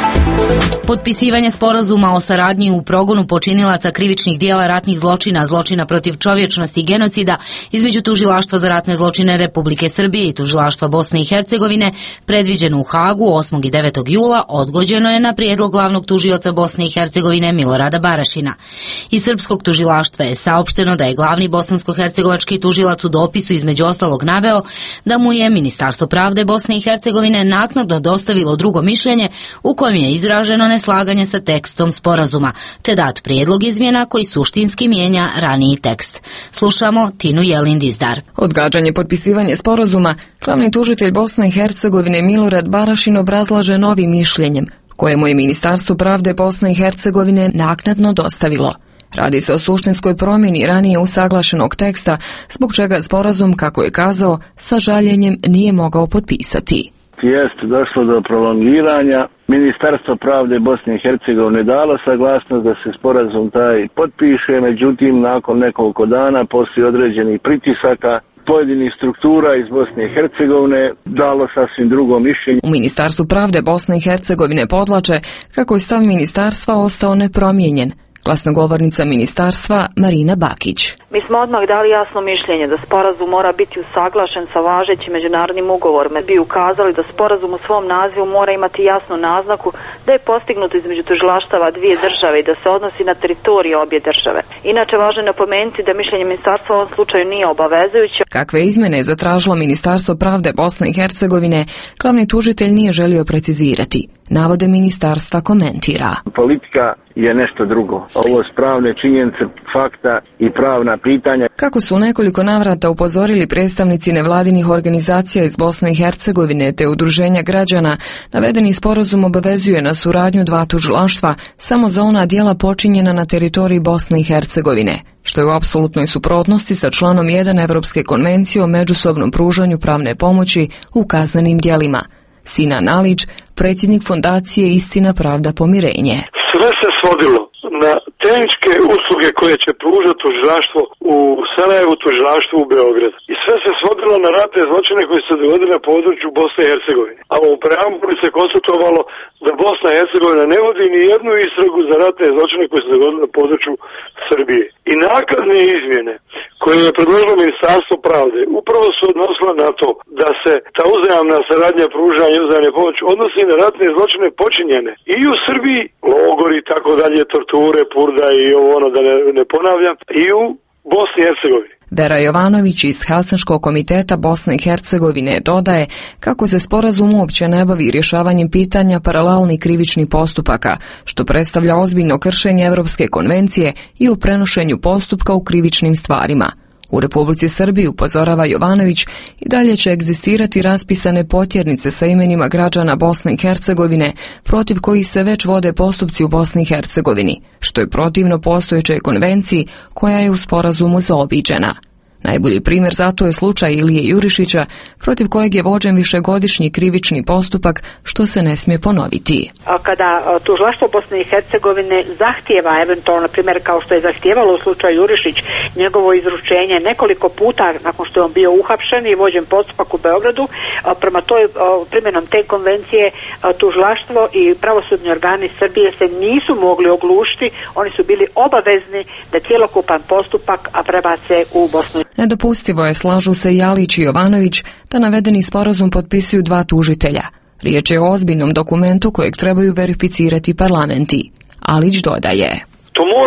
Speaker 8: Potpisivanje sporazuma o saradnji u progonu počinilaca krivičnih dijela ratnih zločina, zločina protiv čovječnosti i genocida između Tužilaštva za ratne zločine Republike Srbije i Tužilaštva Bosne i Hercegovine, predviđeno u Hagu 8. i 9. jula, odgođeno je na prijedlog glavnog tužioca Bosne i Hercegovine Milorada Barašina. Iz srpskog tužilaštva je saopšteno da je glavni bosansko-hercegovački tužilac u dopisu između ostalog naveo da mu je Ministarstvo pravde Bosne i Hercegovine naknadno dostavilo drugo mišljenje u kojem je izraženo neslaganje sa tekstom sporazuma, te dat prijedlog izmjena koji suštinski mijenja raniji tekst. Slušamo Tinu Jelin Dizdar.
Speaker 13: Odgađanje potpisivanja sporazuma glavni tužitelj Bosne i Hercegovine Milorad Barašin obrazlaže novim mišljenjem, kojemu je Ministarstvo pravde Bosne i Hercegovine naknadno dostavilo. Radi se o suštinskoj promjeni ranije usaglašenog teksta, zbog čega sporazum, kako je kazao, sa žaljenjem nije mogao potpisati.
Speaker 9: Jest došlo do prolongiranja. Ministarstvo pravde Bosne i Hercegovine dalo saglasnost da se sporazum taj potpiše, međutim nakon nekoliko dana poslije određenih pritisaka pojedinih struktura iz Bosne i Hercegovine dalo sasvim drugo mišljenje.
Speaker 13: U Ministarstvu pravde Bosne i Hercegovine podvlače kako je stav ministarstva ostao nepromijenjen. Glasnogovornica ministarstva Marina Bakić.
Speaker 14: Mi smo odmah dali jasno mišljenje da sporazum mora biti usaglašen sa važećim međunarodnim ugovorima. Bi ukazali da sporazum u svom nazivu mora imati jasnu naznaku da je postignut između tužilaštava dvije države i da se odnosi na teritorije obje države. Inače, važno je napomenuti da mišljenje ministarstva u ovom slučaju nije obavezujuće.
Speaker 13: Kakve izmjene je zatražilo Ministarstvo pravde Bosne i Hercegovine, glavni tužitelj nije želio precizirati. Navode ministarstva komentira.
Speaker 9: Politika je nešto drugo. Ovo su pravne činjenice, fakta i pravna pitanja.
Speaker 13: Kako su u nekoliko navrata upozorili predstavnici nevladinih organizacija iz Bosne i Hercegovine te udruženja građana, navedeni sporazum obavezuje na suradnju dva tužilaštva samo za ona djela počinjena na teritoriji Bosne i Hercegovine, što je u apsolutnoj suprotnosti sa članom 1 Evropske konvencije o međusobnom pružanju pravne pomoći u kaznenim djelima. Sinan Alić, predsjednik fondacije Istina, pravda, pomirenje.
Speaker 15: Sve se svodilo na tehničke usluge koje će pružati tužilaštvo u Sarajevu, tužilaštvo u Beogradu. I sve se svodilo na ratne zločine koji se dogodili na području Bosne i Hercegovine. A u preambuli se konstatovalo da Bosna i Hercegovina ne vodi ni jednu istragu za ratne zločine koji se dogodili na području Srbije. I naknadne izmjene koje je predložilo Ministarstvo pravde upravo su odnosile na to da se ta uzajamna saradnja pružanja i uzajamne pomoći odnosi na ratne zločine počinjene i u Srbiji, logori i tako dalje, torture, purda i ovo ono da ne ponavljam, i u Bosni i Hercegovini.
Speaker 13: Vera Jovanović iz Helsinškog komiteta Bosne i Hercegovine dodaje kako se sporazum uopće ne bavi rješavanjem pitanja paralelnih krivičnih postupaka, što predstavlja ozbiljno kršenje Europske konvencije i u prenošenju postupka u krivičnim stvarima. U Republici Srbiji, upozorava Jovanović, i dalje će egzistirati raspisane potjernice sa imenima građana Bosne i Hercegovine, protiv kojih se već vode postupci u Bosni i Hercegovini, što je protivno postojećoj konvenciji koja je u sporazumu zaobiđena. Najbolji primjer za to je slučaj Ilije Jurišića, protiv kojeg je vođen višegodišnji krivični postupak, što se ne smije ponoviti.
Speaker 14: Kada tužilaštvo Bosne i Hercegovine zahtijeva, eventualno, na primjer, kao što je zahtijevalo u slučaju Jurišić, njegovo izručenje nekoliko puta nakon što je on bio uhapšen i vođen postupak u Beogradu, prema toj primjenom te konvencije tužilaštvo i pravosudni organi Srbije se nisu mogli oglušiti, oni su bili obavezni da cjelokupan postupak prebace u Bosnu.
Speaker 13: Nedopustivo je, slažu se i Alić i Jovanović, da navedeni sporazum potpisuju dva tužitelja. Riječ je o ozbiljnom dokumentu kojeg trebaju verificirati parlamenti. Alić dodaje.
Speaker 15: To mora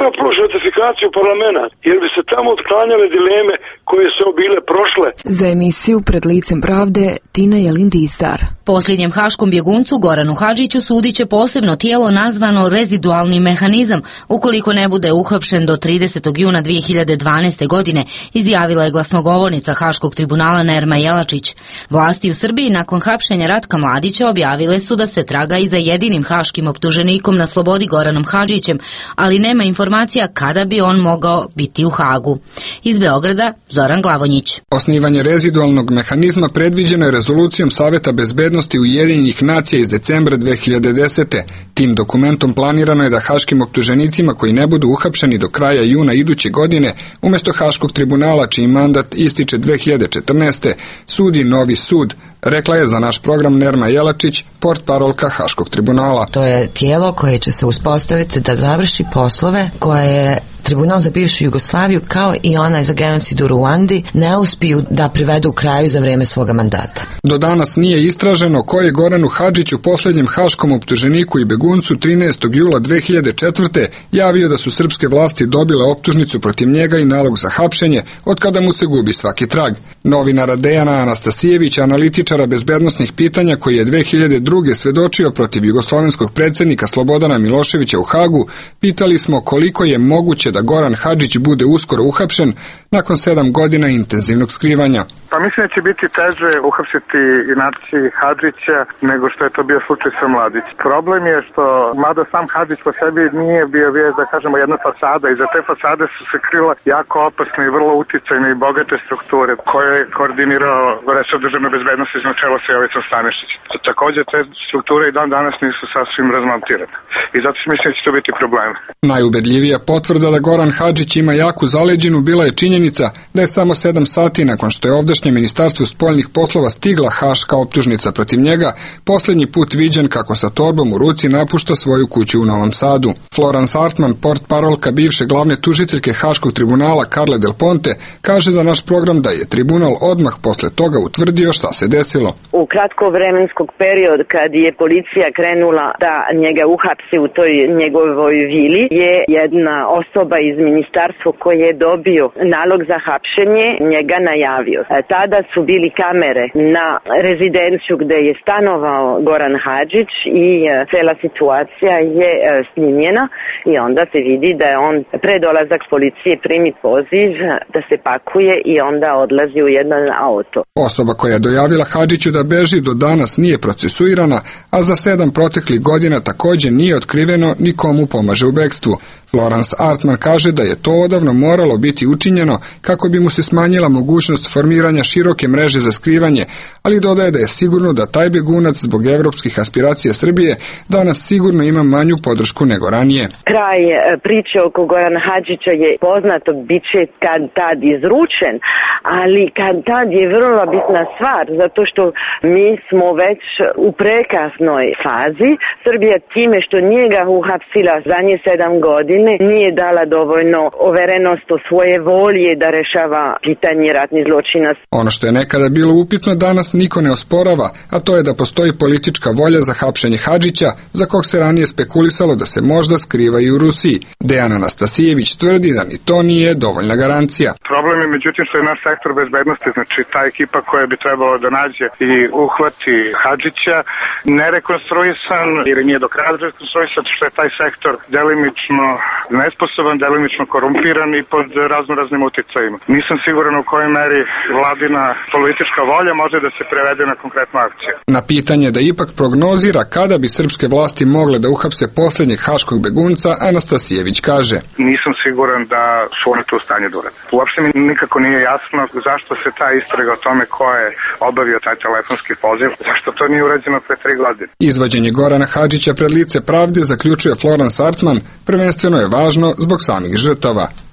Speaker 15: plus ratifikaciju parlamenta, jer bi se tamo otklanjale dileme koje su bile prošle.
Speaker 13: Za emisiju Pred licem pravde Tina Jelin-Distar.
Speaker 8: Posljednjem haškom bjeguncu Goranu Hadžiću sudit će posebno tijelo nazvano rezidualni mehanizam ukoliko ne bude uhapšen do 30. juna 2012. godine, izjavila je glasnogovornica Haškog tribunala Nerma Jelačić. Vlasti u Srbiji nakon hapšenja Ratka Mladića objavile su da se traga i za jedinim haškim optuženikom na slobodi Goranom Hadžićem, ali nema informacija kada bi on mogao biti u Hagu. Iz Beograda Zoran Glavonjić.
Speaker 16: Osnivanje rezidualnog mehanizma predviđeno je rezolucijom Saveta bezbednosti Ujedinjenih nacija iz decembra 2010. Tim dokumentom planirano je da haškim optuženicima koji ne budu uhapšeni do kraja juna iduće godine, umjesto Haškog tribunala čiji mandat ističe 2014. sudi novi sud, rekla je za naš program Nerma Jelačić, portparolka Haškog tribunala.
Speaker 10: To je tijelo koje će se uspostaviti da završi poslove koje je Tribunal za bivšu Jugoslaviju kao i onaj za genocid u Ruandi ne uspiju da privedu kraju za vrijeme svoga mandata.
Speaker 16: Do danas nije istraženo ko je Goranu Hadžiću, posljednjem haškom optuženiku i beguncu 13. jula 2004. javio da su srpske vlasti dobile optužnicu protiv njega i nalog za hapšenje, od kada mu se gubi svaki trag. Novinara Dejana Anastasijevića, analitičara bezbednosnih pitanja koji je 2002. svedočio protiv jugoslovenskog predsjednika Slobodana Miloševića u Hagu, pitali smo koliko je moguće da Goran Hadžić bude uskoro uhapšen nakon 7 godina intenzivnog skrivanja.
Speaker 17: Pa mislim da će biti teže uhapsiti Inači Hadžića nego što je to bio slučaj sa Mladić. Problem je što, mada sam Hadžić po sebi nije bio, da kažemo, jedna fasada. Iza te fasade su se krila jako opasne i vrlo uticajne i bogate strukture koje je koordinirao resor državne bezbednosti na čelo sa Jovicom Stanišić. Također te strukture i dan danas nisu sasvim razmontirane. I zato mislim da će to biti problem.
Speaker 16: Najubedljivija potvrda da Goran Hadžić ima jaku zaleđinu bila je činjenica da je samo 7 sati nakon što je ovdašnje Ministarstvo spoljnih poslova stigla haška optužnica protiv njega, posljednji put viđen kako sa torbom u ruci napušta svoju kuću u Novom Sadu. Florence Artman, portparolka bivše glavne tužiteljke Haškog tribunala Carle Del Ponte, kaže za naš program da je tribunal odmah posle toga utvrdio šta se desilo.
Speaker 18: U kratko vremenskog perioda kad je policija krenula da njega uhapsi u toj njegovoj vili, je jedna osoba iz ministarstva koji je dobio nalog za hapšenje njega najavio. Tada su bili kamere na rezidenciju gdje je stanovao Goran Hadžić i cela situacija je snimljena i onda se vidi da je on pred dolazak policije primi poziv da se pakuje i onda odlazi u jedan auto.
Speaker 16: Osoba koja je dojavila Hadžiću da beži do danas nije procesuirana, a za 7 proteklih godina također nije otkriveno ni komu pomaže u bekstvu. Florence Artman kaže da je to odavno moralo biti učinjeno kako bi mu se smanjila mogućnost formiranja široke mreže za skrivanje, ali dodaje da je sigurno da taj begunac zbog evropskih aspiracija Srbije danas sigurno ima manju podršku nego ranije.
Speaker 18: Kraj priče oko Gorana Hadžića je poznato, bit će kad tad izručen, ali kad tad je vrlo bitna stvar, zato što mi smo već u prekasnoj fazi. Srbija time što nije ga uhapsila zadnje 7 godina nije dala dovoljno overenost o svoje volje da rešava pitanje ratnih zločina.
Speaker 16: Ono što je nekada bilo upitno danas niko ne osporava, a to je da postoji politička volja za hapšenje Hadžića, za kog se ranije spekulisalo da se možda skriva i u Rusiji. Dejan Anastasijević tvrdi da ni to nije dovoljna garancija.
Speaker 17: Problem je međutim što je naš sektor bezbednosti, znači ta ekipa koja bi trebalo da nađe i uhvati Hadžića, nerekonstruisan ili nije do kraja rekonstruisan, što je taj sektor delimično nesposoban, delimično korumpiran i pod raznim uticajima. Nisam siguran u kojoj meri vladina politička volja može da se prevede na konkretnu akciju.
Speaker 16: Na pitanje da ipak prognozira kada bi srpske vlasti mogle da uhapse posljednjeg haškog begunca, Anastasijević kaže:
Speaker 17: Nisam siguran da su oni to u stanju da urade. Uopšte mi nikako nije jasno zašto se ta istraga o tome ko je obavio taj telefonski poziv, zašto to nije urađeno pre 3 godine.
Speaker 16: Izvođenje Gorana Hadžića pred lice pravde, zaključuje Florence Artman, prvenstveno je važno zbog samih žrtava.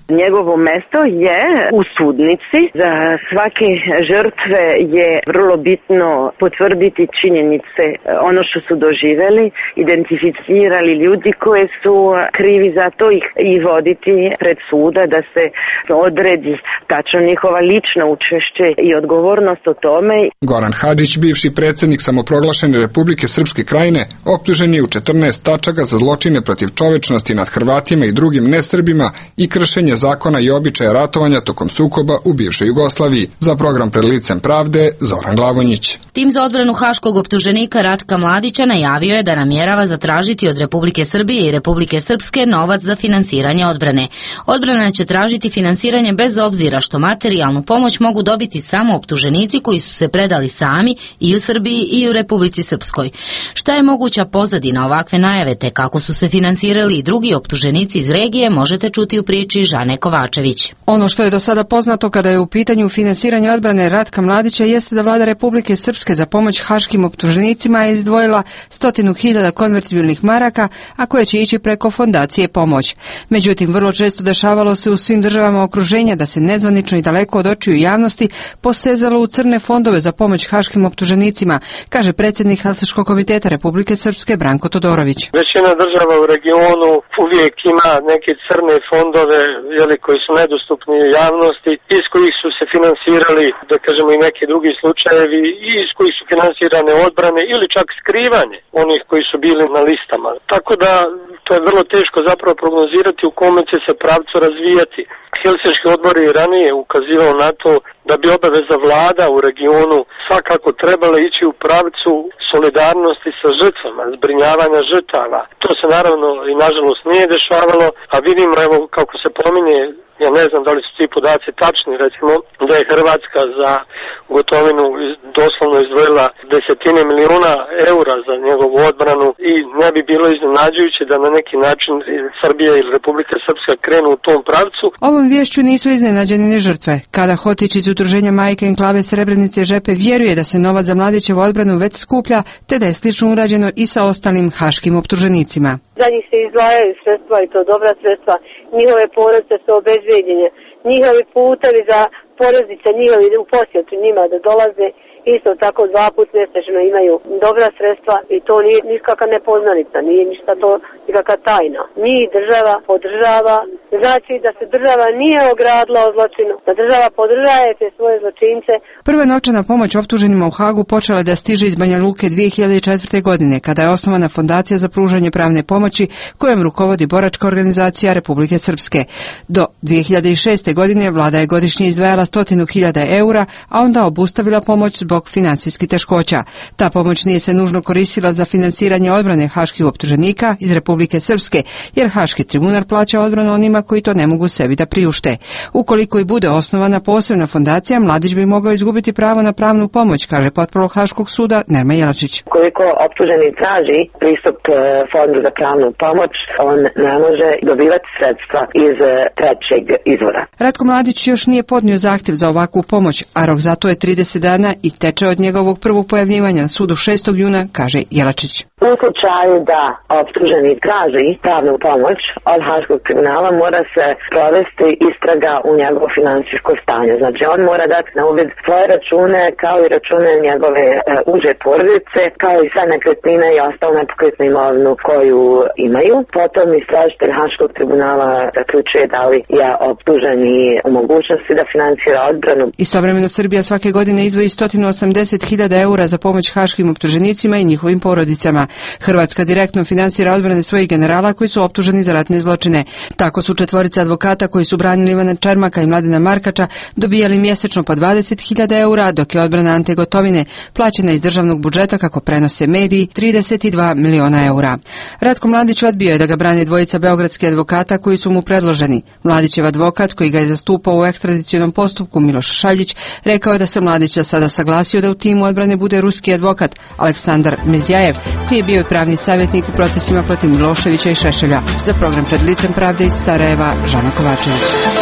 Speaker 18: Njegovo mesto je u sudnici. Za svake žrtve je vrlo bitno potvrditi činjenice, ono što su doživeli, identificirali ljudi koji su krivi za to i voditi pred suda da se odredi tačno njihova lična učešće i odgovornost o tome.
Speaker 16: Goran Hadžić, bivši predsjednik samoproglašene Republike Srpske Krajine, optužen je u 14 tačaka za zločine protiv čovečnosti nad Hrvatima i drugim nesrbima i kršenje zakona i običaja ratovanja tokom sukoba u bivšoj Jugoslaviji. Za program Pred licem pravde, Zoran Glavonjić.
Speaker 8: Tim za odbranu haškog optuženika Ratka Mladića najavio je da namjerava zatražiti od Republike Srbije i Republike Srpske novac za finansiranje odbrane. Odbrana će tražiti finansiranje bez obzira što materijalnu pomoć mogu dobiti samo optuženici koji su se predali sami i u Srbiji i u Republici Srpskoj. Šta je moguća pozadina ovakve najave te kako su se finansirali i drugi optuženici iz regije možete čuti u priči Žane Kovačević.
Speaker 19: Ono što je do sada poznato kada je u pitanju finansiranje odbrane Ratka Mladića jeste da vlada Republike Srpske za pomoć haškim optuženicima je izdvojila 100.000 konvertibilnih maraka, a koje će ići preko fondacije Pomoć. Međutim, vrlo često dešavalo se u svim državama okruženja da se nezvanično i daleko od očiju javnosti posezalo u crne fondove za pomoć haškim optuženicima, kaže predsjednik Helsinškog komiteta Republike Srpske Branko Todorović.
Speaker 11: Većina država u regionu uvijek ima neke crne fondove koji su nedostupni javnosti, iz kojih su se finansirali, da kažemo, i neki drugi slučajevi, i iz kojih su finansirane odbrane ili čak skrivanje onih koji su bili na listama. Tako da to je vrlo teško zapravo prognozirati u kome će se pravcu razvijati. Helsinški odbor je ranije ukazivao na to da bi obaveza vlada u regionu svakako trebala ići u pravcu solidarnosti sa žrtvama, zbrinjavanja žrtava. To se naravno i nažalost nije dešavalo, a vidimo evo kako se pominje, ja ne znam da li su ti podaci tačni, recimo da je Hrvatska za gotovinu doslovno izdvojila desetine milijuna eura za njegovu odbranu i ne bi bilo iznenađujuće da na neki način Srbija ili Republika Srpska krenu u tom pravcu.
Speaker 19: Ovom vješću nisu iznenađeni ni žrtve. Kada Hotić iz udruženja Majke Enklave Srebrenice Žepe vjeruje da se novac za Mladićevu odbranu već skuplja, te da je slično urađeno i sa ostalim haškim optuženicima.
Speaker 20: Za njih se izdvajaju sredstva i to dobra sredstva, njihove porodice su obezbjeđenje, njihovi putevi za porodice njihovi u posjetu njima da dolaze, isto tako 2 puta mjesečno imaju dobra sredstva i to nije nikakva nepoznanica, nije ništa to nikakva tajna. Njih država podržava, znači da se država nije ogradila o zločinu, da država podržaje te svoje zločince.
Speaker 19: Prva novčana pomoć optuženima u Hagu počela da stiže iz Banja Luke 2004. godine, kada je osnovana fondacija za pružanje pravne pomoći kojom rukovodi boračka organizacija Republike Srpske. Do 2006. godine vlada je godišnje izdvajala 100.000 eura, a onda obustavila pomoć zbog financijskih teškoća. Ta pomoć nije se nužno koristila za finansiranje odbrane haških optuženika iz Republike Srpske, jer Haški tribunal plaća odbranu onima koji to ne mogu sebi da priušte. Ukoliko i bude osnovana posebna fondacija, Mladić bi mogao izgubiti pravo na pravnu pomoć, kaže potpredsjednik Haškog suda Nerma Jelačić.
Speaker 18: Koliko optuženi traži pristup fondu za pravnu pomoć, on ne može dobivati sredstva iz trećeg izvora.
Speaker 19: Ratko Mladić još nije podnio zahtjev za ovakvu pomoć, a rok za to je 30 dana i teče od njegovog prvog pojavljivanja na sudu 6. juna, kaže Jelačić.
Speaker 18: U slučaju da optuženi traži pravnu pomoć od Haškog tribunala, mora se provesti istraga u njegovo financijsko stanje. Znači on mora dati na uvid svoje račune kao i račune njegove uže porodice, kao i sve nekretnine i ostalu nepokretnu imovinu koju imaju. Potom istražitelj Haškog tribunala zaključuje da li je optuženi u mogućnosti da finansira odbranu.
Speaker 19: Istovremeno Srbija svake godine izdvoji 180.000 eura za pomoć haškim optuženicima i njihovim porodicama. Hrvatska direktno finansira odbrane svojih generala koji su optuženi za ratne zločine. Tako su 4 advokata koji su branili Ivana Čermaka i Mladena Markača dobijali mjesečno po 20.000 eura, dok je odbrana Ante Gotovine plaćena iz državnog budžeta, kako prenose mediji, 32 miliona eura. Ratko Mladić odbio je da ga brane dvojica beogradskih advokata koji su mu predloženi. Mladićev advokat, koji ga je zastupao u ekstradicionom postupku, Miloš Šaljić, rekao je da se Mladić sada saglasio da u timu odbrane bude ruski advokat Aleksandar Mezjajev, koji je bio i pravni savjetnik u procesima protiv Miloševića i Šešelja. Za program Pred licem pravde iz Sarajeva, Žana Kovačević.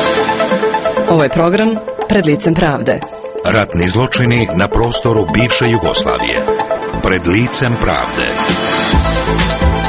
Speaker 1: Ovo je program Pred licem pravde.
Speaker 7: Ratni zločini na prostoru bivše Jugoslavije. Pred licem pravde.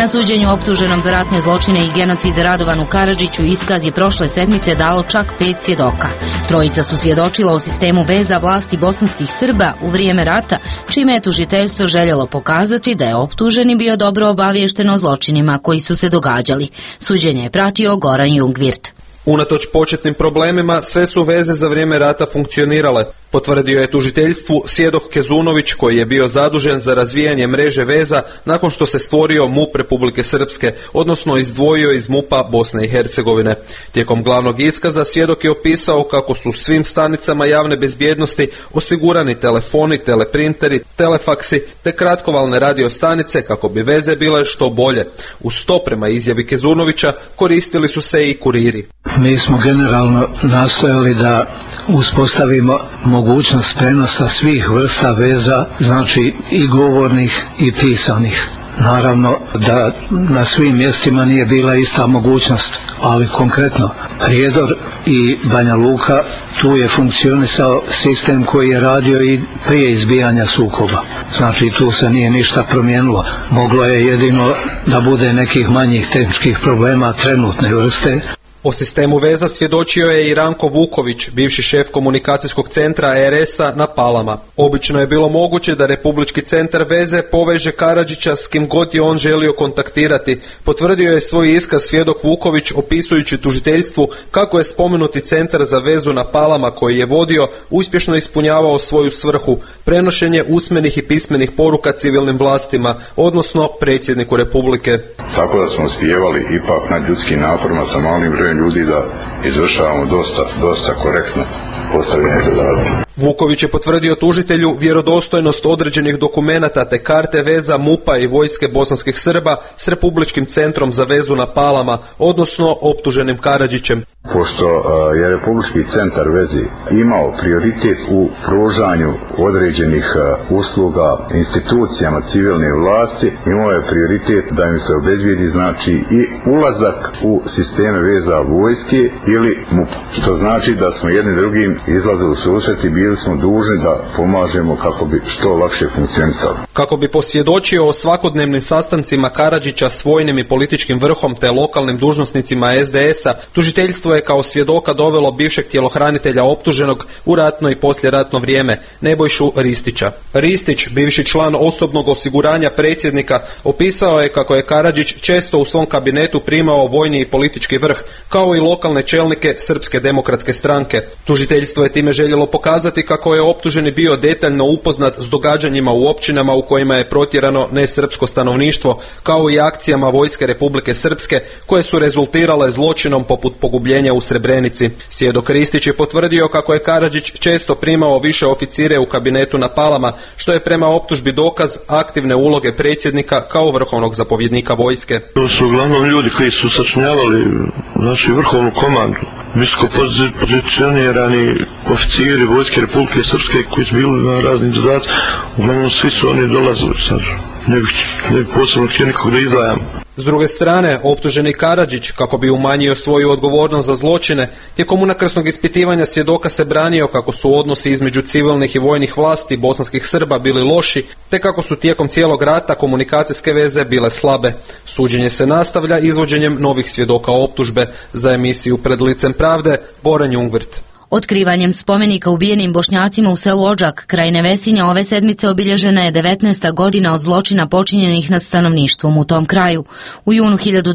Speaker 8: Na suđenju optuženom za ratne zločine i genocid Radovanu Karadžiću iskaz je prošle sedmice dalo čak 5 svjedoka. Trojica su svjedočila o sistemu veza vlasti bosanskih Srba u vrijeme rata, čime je tužiteljstvo željelo pokazati da je optuženi bio dobro obaviješten o zločinima koji su se događali. Suđenje je pratio Goran Jungwirth.
Speaker 21: Unatoč početnim problemima, sve su veze za vrijeme rata funkcionirale. Potvrdio je tužiteljstvu svjedok Kezunović, koji je bio zadužen za razvijanje mreže veza nakon što se stvorio MUP Republike Srpske, odnosno izdvojio iz MUP-a Bosne i Hercegovine. Tijekom glavnog iskaza svjedok je opisao kako su svim stanicama javne bezbjednosti osigurani telefoni, teleprinteri, telefaksi te kratkovalne radio stanice kako bi veze bile što bolje. Uz to, prema izjavi Kezunovića, koristili su se i kuriri.
Speaker 22: Mi smo generalno nastojali da uspostavimo mogućnost prenosa svih vrsta veza, znači i govornih i pisanih. Naravno da na svim mjestima nije bila ista mogućnost, ali konkretno Prijedor i Banja Luka, tu je funkcionisao sistem koji je radio i prije izbijanja sukoba. Znači tu se nije ništa promijenilo. Moglo je jedino da bude nekih manjih tehničkih problema trenutne vrste.
Speaker 21: O sistemu veza svjedočio je i Ranko Vuković, bivši šef komunikacijskog centra RS-a na Palama. Obično je bilo moguće da Republički centar veze poveže Karadžića s kim god je on želio kontaktirati. Potvrdio je svoj iskaz svjedok Vuković opisujući tužiteljstvu kako je spomenuti centar za vezu na Palama koji je vodio uspješno ispunjavao svoju svrhu, prenošenje usmenih i pismenih poruka civilnim vlastima, odnosno predsjedniku Republike.
Speaker 23: Tako da smo uspijevali ipak nad ljudskim naporima sa malim brojem ljudi da izvršavamo dosta korektno postavljene zadatke.
Speaker 21: Vuković je potvrdio tužitelju vjerodostojnost određenih dokumenata te karte veza MUP-a i vojske bosanskih Srba s Republičkim centrom za vezu na Palama, odnosno optuženim Karadžićem.
Speaker 23: Pošto je Republički centar vezi imao prioritet u pružanju određenih usluga institucijama civilne vlasti, imao je prioritet da im se obezbijedi znači i ulazak u sisteme veza vojske ili MUP. Što znači da smo jedni drugim izlazili u susret i bili smo dužni da pomažemo kako bi što lakše funkcionisali.
Speaker 21: Kako bi posvjedočio o svakodnevnim sastancima Karadžića s vojnim i političkim vrhom te lokalnim dužnosnicima SDS-a, tužiteljstvo je kao svjedoka dovelo bivšeg tjelohranitelja optuženog u ratno i poslijeratno vrijeme, Nebojšu Ristića. Ristić, bivši član osobnog osiguranja predsjednika, opisao je kako je Karadžić često u svom kabinetu primao vojni i politički vrh, kao i lokalne čelnike Srpske demokratske stranke. Tužiteljstvo je time željelo pokazati kako je optuženi bio detaljno upoznat s događanjima u općinama u kojima je protjerano nesrpsko stanovništvo, kao i akcijama vojske Republike Srpske koje su rezultirale zločinom poput pogubljenja u Srebrenici. Svjedok Ristić je potvrdio kako je Karadžić često primao više oficire u kabinetu na Palama, što je prema optužbi dokaz aktivne uloge predsjednika kao vrhovnog zapovjednika vojske.
Speaker 24: To su uglavnom ljudi koji su sačinjavali našu vrhovnu komandu, visoko pozicionirani oficiri vojske Republike Srpske koji su bili na raznim zadacima. Uglavnom svi su oni dolazili sad. Ne bih posebno htio nikog da izdvajam.
Speaker 21: S druge strane, optuženi Karadžić, kako bi umanjio svoju odgovornost za zločine, tijekom unakrsnog ispitivanja svjedoka se branio kako su odnosi između civilnih i vojnih vlasti bosanskih Srba bili loši, te kako su tijekom cijelog rata komunikacijske veze bile slabe. Suđenje se nastavlja izvođenjem novih svjedoka optužbe. Za emisiju Pred licem pravde, Goran Jungwirth.
Speaker 8: Otkrivanjem spomenika ubijenim Bošnjacima u selu Odžak kraj Nevesinja ove sedmice obilježena je 19. godina od zločina počinjenih nad stanovništvom u tom kraju. U junu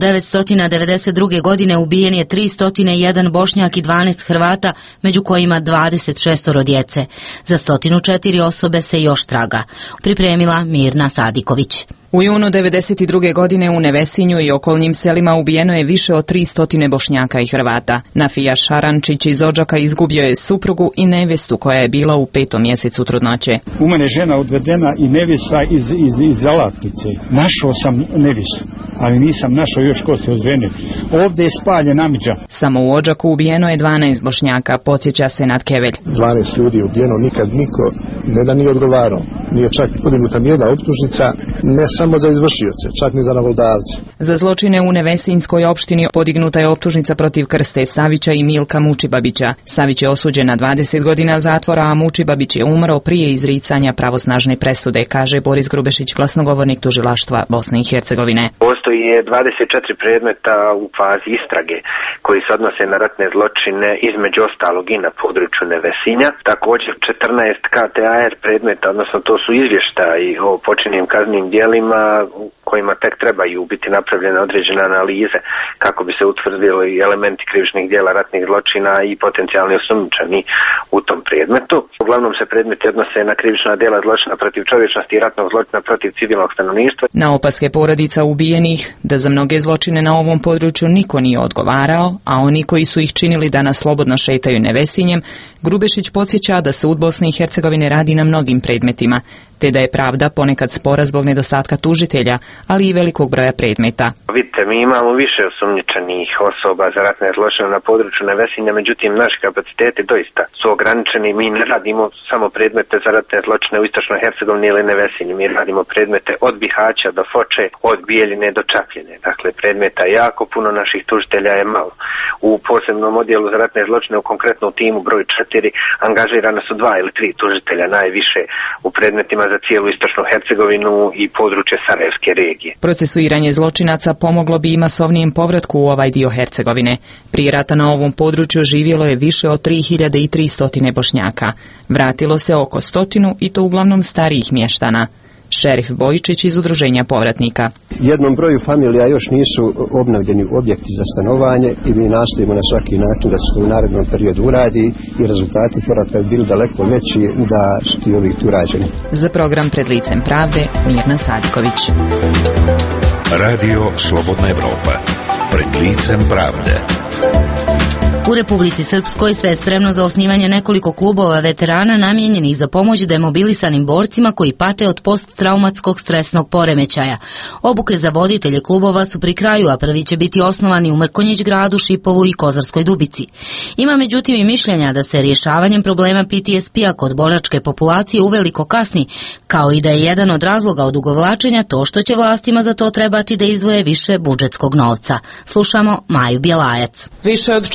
Speaker 8: 1992. godine ubijen je 301 Bošnjak i 12 Hrvata, među kojima 26 djece. Za 104 osobe se još traga. Pripremila Mirna Sadiković.
Speaker 25: U junu 1992. godine u Nevesinju i okolnim selima ubijeno je više od 300 Bošnjaka i Hrvata. Nafija Šarančić iz Odžaka izgubio je suprugu i nevestu koja je bila u 5. mjesecu trudnoće.
Speaker 26: U mene žena odvedena i nevesta iz Alatnice. Našao sam nevestu, ali nisam našao još ko se odvene. Ovdje je spaljen amidža.
Speaker 25: Samo u Odžaku ubijeno je 12 Bošnjaka, podsjeća Senad Kevelj.
Speaker 27: 12 ljudi je ubijeno, nikad niko ne da nije odgovarao.
Speaker 2: nije čak podignuta nijedna optužnica, ne samo za izvršioce, čak ni za nalogodavce.
Speaker 25: Za zločine u Nevesinjskoj opštini podignuta je optužnica protiv Krste Savića i Milka Mučibabića. Savić je osuđen na 20 godina zatvora, a Mučibabić je umro prije izricanja pravosnažne presude, kaže Boris Grubešić, glasnogovornik tužilaštva Bosne i Hercegovine.
Speaker 3: Postoji 24 predmeta u fazi istrage koji se odnose na ratne zločine, između ostalog i na području Nevesinja. Također 14 KTAR predmeta, odnosno to su izvještaji o počinjenim kaznenim djelima kojima tek trebaju biti napravljene određene analize kako bi se utvrdili elementi krivičnih djela ratnih zločina i potencijalni osumnjičeni u tom predmetu. Uglavnom se predmeti odnose na krivična djela zločina protiv čovječnosti i ratnog zločina protiv civilnog stanovništva.
Speaker 25: Na opaske porodica ubijenih da za mnoge zločine na ovom području niko nije odgovarao, a oni koji su ih činili danas slobodno šetaju Nevesinjem, Grubešić podsjeća da sud Bosne i Hercegovine radi na mnogim predmetima, te da je pravda ponekad spora zbog nedostatka tužitelja, ali i velikog broja predmeta.
Speaker 3: Vidite, mi imamo više osumnjičenih osoba za ratne zločine na području Nevesinja, međutim naši kapaciteti doista su ograničeni. Mi ne radimo samo predmete za ratne zločine u Istočnoj Hercegovini ili Nevesinju, mi radimo predmete od Bihaća do Foče, od Bijeljine do Čapljine. Dakle, predmeta je jako puno, naših tužitelja je malo. U posebnom odjelu za ratne zločine, u konkretnom timu broj 4, angažirana su 2 ili 3 tužitelja najviše u predmetima za cijelu Istočnu Hercegovinu i područje Sarajevske regije.
Speaker 25: Procesuiranje zločinaca pomoglo bi i masovnijem povratku u ovaj dio Hercegovine. Prije rata na ovom području živjelo je više od 3300 Bošnjaka. Vratilo se oko 100 i to uglavnom starijih mještana. Šerif Bojičić iz Udruženja povratnika.
Speaker 4: Jednom broju familija još nisu obnovljeni objekti za stanovanje i mi nastojimo na svaki način da se to u narednom periodu uradi i rezultati povratka bi bili daleko veći da su ti ovih tu rađeni.
Speaker 25: Za program Pred licem pravde, Mirna Sadiković.
Speaker 7: Radio Slobodna Evropa. Pred licem pravde.
Speaker 8: U Republici Srpskoj sve je spremno za osnivanje nekoliko klubova veterana namijenjenih za pomoć demobilisanim borcima koji pate od posttraumatskog stresnog poremećaja. Obuke za voditelje klubova su pri kraju, a prvi će biti osnovani u Mrkonjić Gradu, Šipovu i Kozarskoj Dubici. Ima međutim i mišljenja da se rješavanjem problema PTSP-a kod boračke populacije uveliko kasni, kao i da je jedan od razloga odugovlačenja to što će vlastima za to trebati da izdvoje više budžetskog novca. Slušamo Maju Bjelajac.
Speaker 5: Više od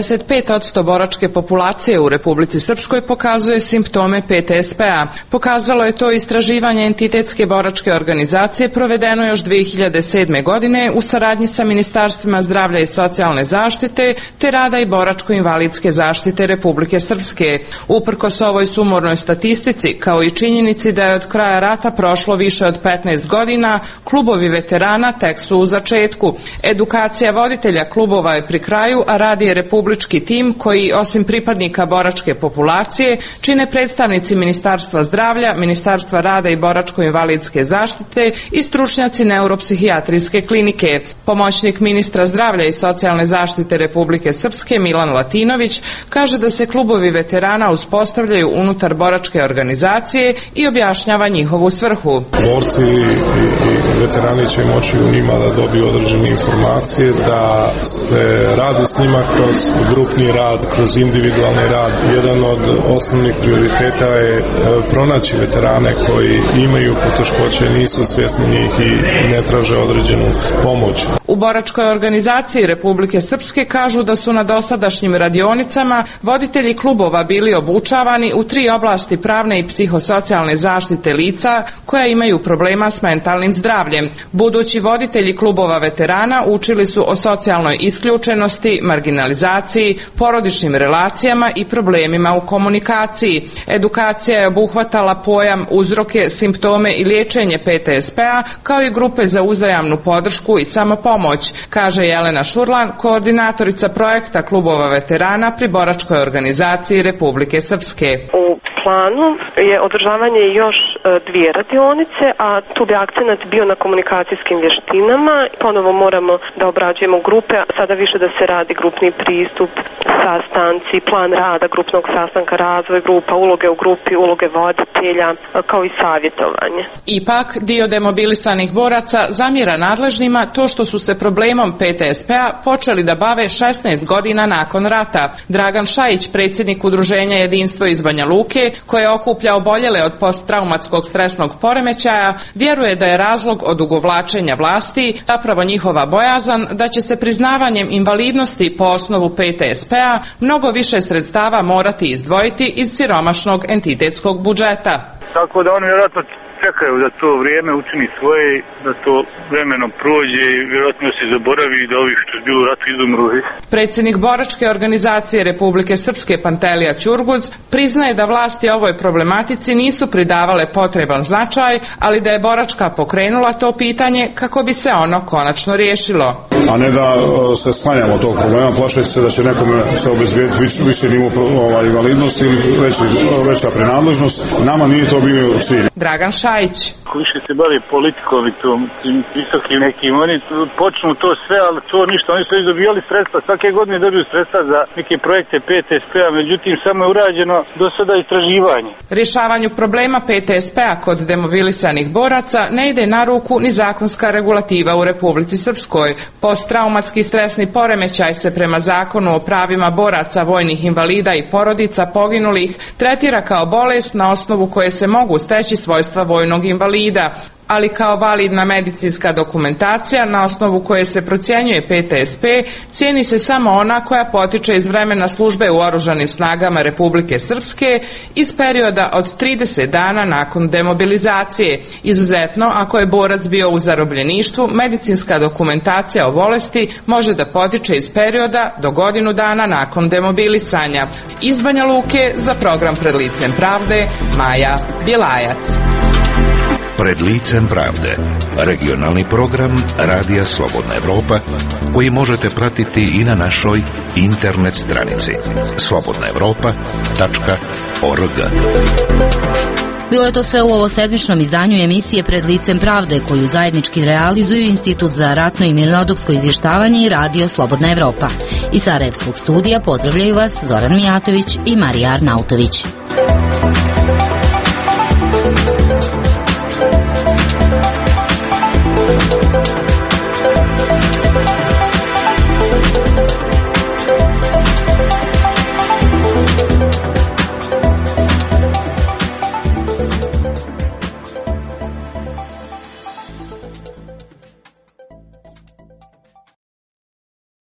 Speaker 5: 45% boračke populacije u Republici Srpskoj pokazuje simptome PTSP-a. Pokazalo je to istraživanje Entitetske boračke organizacije provedeno još 2007. godine u saradnji sa Ministarstvima zdravlja i socijalne zaštite te rada i boračko-invalidske zaštite Republike Srpske. Uprkos ovoj sumornoj statistici, kao i činjenici da je od kraja rata prošlo više od 15 godina, klubovi veterana tek su u začetku. Edukacija voditelja klubova je pri kraju, a radi je republički tim koji, osim pripadnika boračke populacije, čine predstavnici Ministarstva zdravlja, Ministarstva rada i boračko-invalidske zaštite i stručnjaci neuropsihijatrijske klinike. Pomoćnik ministra zdravlja i socijalne zaštite Republike Srpske Milan Latinović kaže da se klubovi veterana uspostavljaju unutar boračke organizacije i objašnjava njihovu svrhu.
Speaker 6: Borci i veterani će moći u njima da dobiju određene informacije, da se radi s njima kroz grupni rad, kroz individualni rad. Jedan od osnovnih prioriteta je pronaći veterane koji imaju poteškoće, nisu svjesni njih i ne traže određenu pomoć.
Speaker 5: U boračkoj organizaciji Republike Srpske kažu da su na dosadašnjim radionicama voditelji klubova bili obučavani u 3 oblasti pravne i psihosocijalne zaštite lica koja imaju problema s mentalnim zdravljem. Budući voditelji klubova veterana učili su o socijalnoj isključenosti, marginalizaciji, porodičnim relacijama i problemima u komunikaciji. Edukacija je obuhvatala pojam, uzroke, simptome i liječenje PTSP-a, kao i grupe za uzajamnu podršku i samopomoć, kaže Jelena Šurlan, koordinatorica projekta klubova veterana pri boračkoj organizaciji Republike Srpske.
Speaker 12: U planu je održavanje još 2 radionice, a tu bi akcenat bio na komunikacijskim vještinama. Ponovo moramo da obrađujemo grupe, sada više da se radi grupni pristup, sastanci, plan rada grupnog sastanka, razvoj grupa, uloge u grupi, uloge voditelja, kao i savjetovanje.
Speaker 5: Ipak, dio demobilisanih boraca zamjera nadležnima to što su se problemom PTSP-a počeli da bave 16 godina nakon rata. Dragan Šajić, predsjednik Udruženja Jedinstvo iz Banja Luke, koje okuplja oboljele od posttraumatskog stresnog poremećaja, vjeruje da je razlog odugovlačenja vlasti zapravo njihova bojazan da će se priznavanjem invalidnosti po osnovu PTSP-a mnogo više sredstava morati izdvojiti iz siromašnog entitetskog budžeta.
Speaker 9: Tako da oni vjerojatno čekaju da to vrijeme učini svoje, da to vremenom prođe i vjerojatno se zaboravi da ovi što je bilo u ratu izumru.
Speaker 5: Predsjednik boračke organizacije Republike Srpske Pantelija Ćurguz priznaje da vlasti ovoj problematici nisu pridavale potreban značaj, ali da je boračka pokrenula to pitanje kako bi se ono konačno riješilo.
Speaker 10: A ne da se sklanjamo tog problema, plašeći se da će nekome se obezbijediti više nivo invalidnosti ili veća prenadležnost. Nama nije to bio cilj.
Speaker 5: Dragan Šajić.
Speaker 9: Više se bave politikom i tom visokim nekim, oni počnu to sve, ali to ništa, oni su dobijali sredstva, svake godine dobiju sredstva za neke projekte PTSP-a, međutim samo je urađeno do sada istraživanje.
Speaker 5: Rješavanju problema PTSP-a kod demobilisanih boraca ne ide na ruku ni zakonska regulativa u Republici Srpskoj. Posttraumatski stresni poremećaj se prema Zakonu o pravima boraca, vojnih invalida i porodica poginulih tretira kao bolest na osnovu koje se mogu steći svojstva vojnog invalida, ali kao validna medicinska dokumentacija na osnovu koje se procjenjuje PTSP cijeni se samo ona koja potiče iz vremena službe u Oružanim snagama Republike Srpske iz perioda od 30 dana nakon demobilizacije. Izuzetno, ako je borac bio u zarobljeništvu, medicinska dokumentacija o bolesti može da potiče iz perioda do godinu dana nakon demobilisanja. Iz Banja Luke za program Pred licem pravde, Maja Bjelajac.
Speaker 7: Pred licem pravde, regionalni program Radija Slobodna Evropa, koji možete pratiti i na našoj internet stranici slobodnaevropa.org.
Speaker 8: Bilo je to sve u ovosedmičnom izdanju emisije Pred licem pravde, koju zajednički realizuju Institut za ratno i mirnodopsko izvještavanje i Radio Slobodna Evropa. Iz Sarajevskog studija pozdravljaju vas Zoran Mijatović i Marija Arnautović.